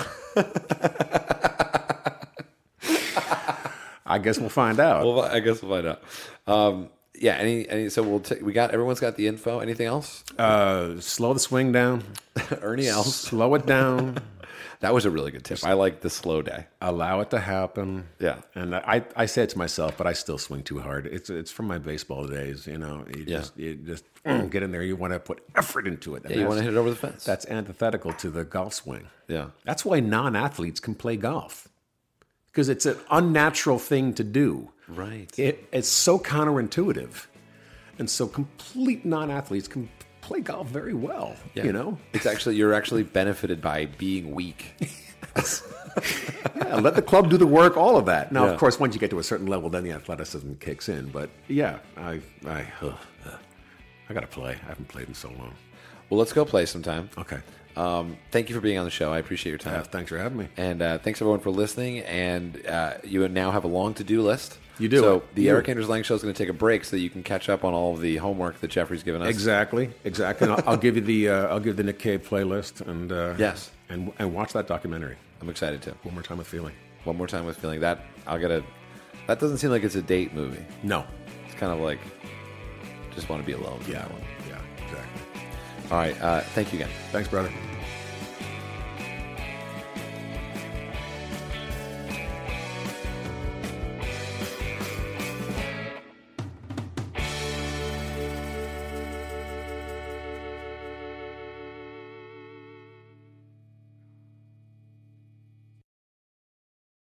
I guess we'll find out. Well, I guess we'll find out. Um, yeah. Any. Any. So we'll. T- we got. Everyone's got the info. Anything else? Uh, slow the swing down. Ernie Els. Slow it down. That was a really good tip. I like the slow day. Allow it to happen. Yeah. And I, I say it to myself, but I still swing too hard. It's it's from my baseball days, you know. You Yeah. just you just mm, get in there. You want to put effort into it. And Yeah, you want to that's- hit it over the fence. That's antithetical to the golf swing. yeah. That's why non-athletes can play golf. Because it's an unnatural thing to do. Right. It, it's so counterintuitive. And so complete non-athletes can play golf very well, Yeah. you know? It's actually you're actually benefited by being weak. Yeah, let the club do the work, all of that. Now, Yeah. of course, once you get to a certain level, then the athleticism kicks in. But yeah, I I, ugh, ugh. I got to play. I haven't played in so long. Well, let's go play sometime. Okay. Um, thank you for being on the show. I appreciate your time. Uh, thanks for having me. And uh, thanks everyone for listening. And uh, you now have a long to-do list. You do. So the You- Eric Anders Lang Show is going to take a break so that you can catch up on all of the homework that Jeffrey's given us. Exactly, exactly. And I'll, I'll give you the uh, I'll give the Nick Cave playlist and uh, Yes. and and watch that documentary I'm excited to. one more time with feeling. One more time with feeling that I'll get a. That doesn't seem like it's a date movie. No. It's kind of like just want to be alone. for Yeah. that one. Yeah. Exactly. All right. Uh, thank you again. Thanks, brother.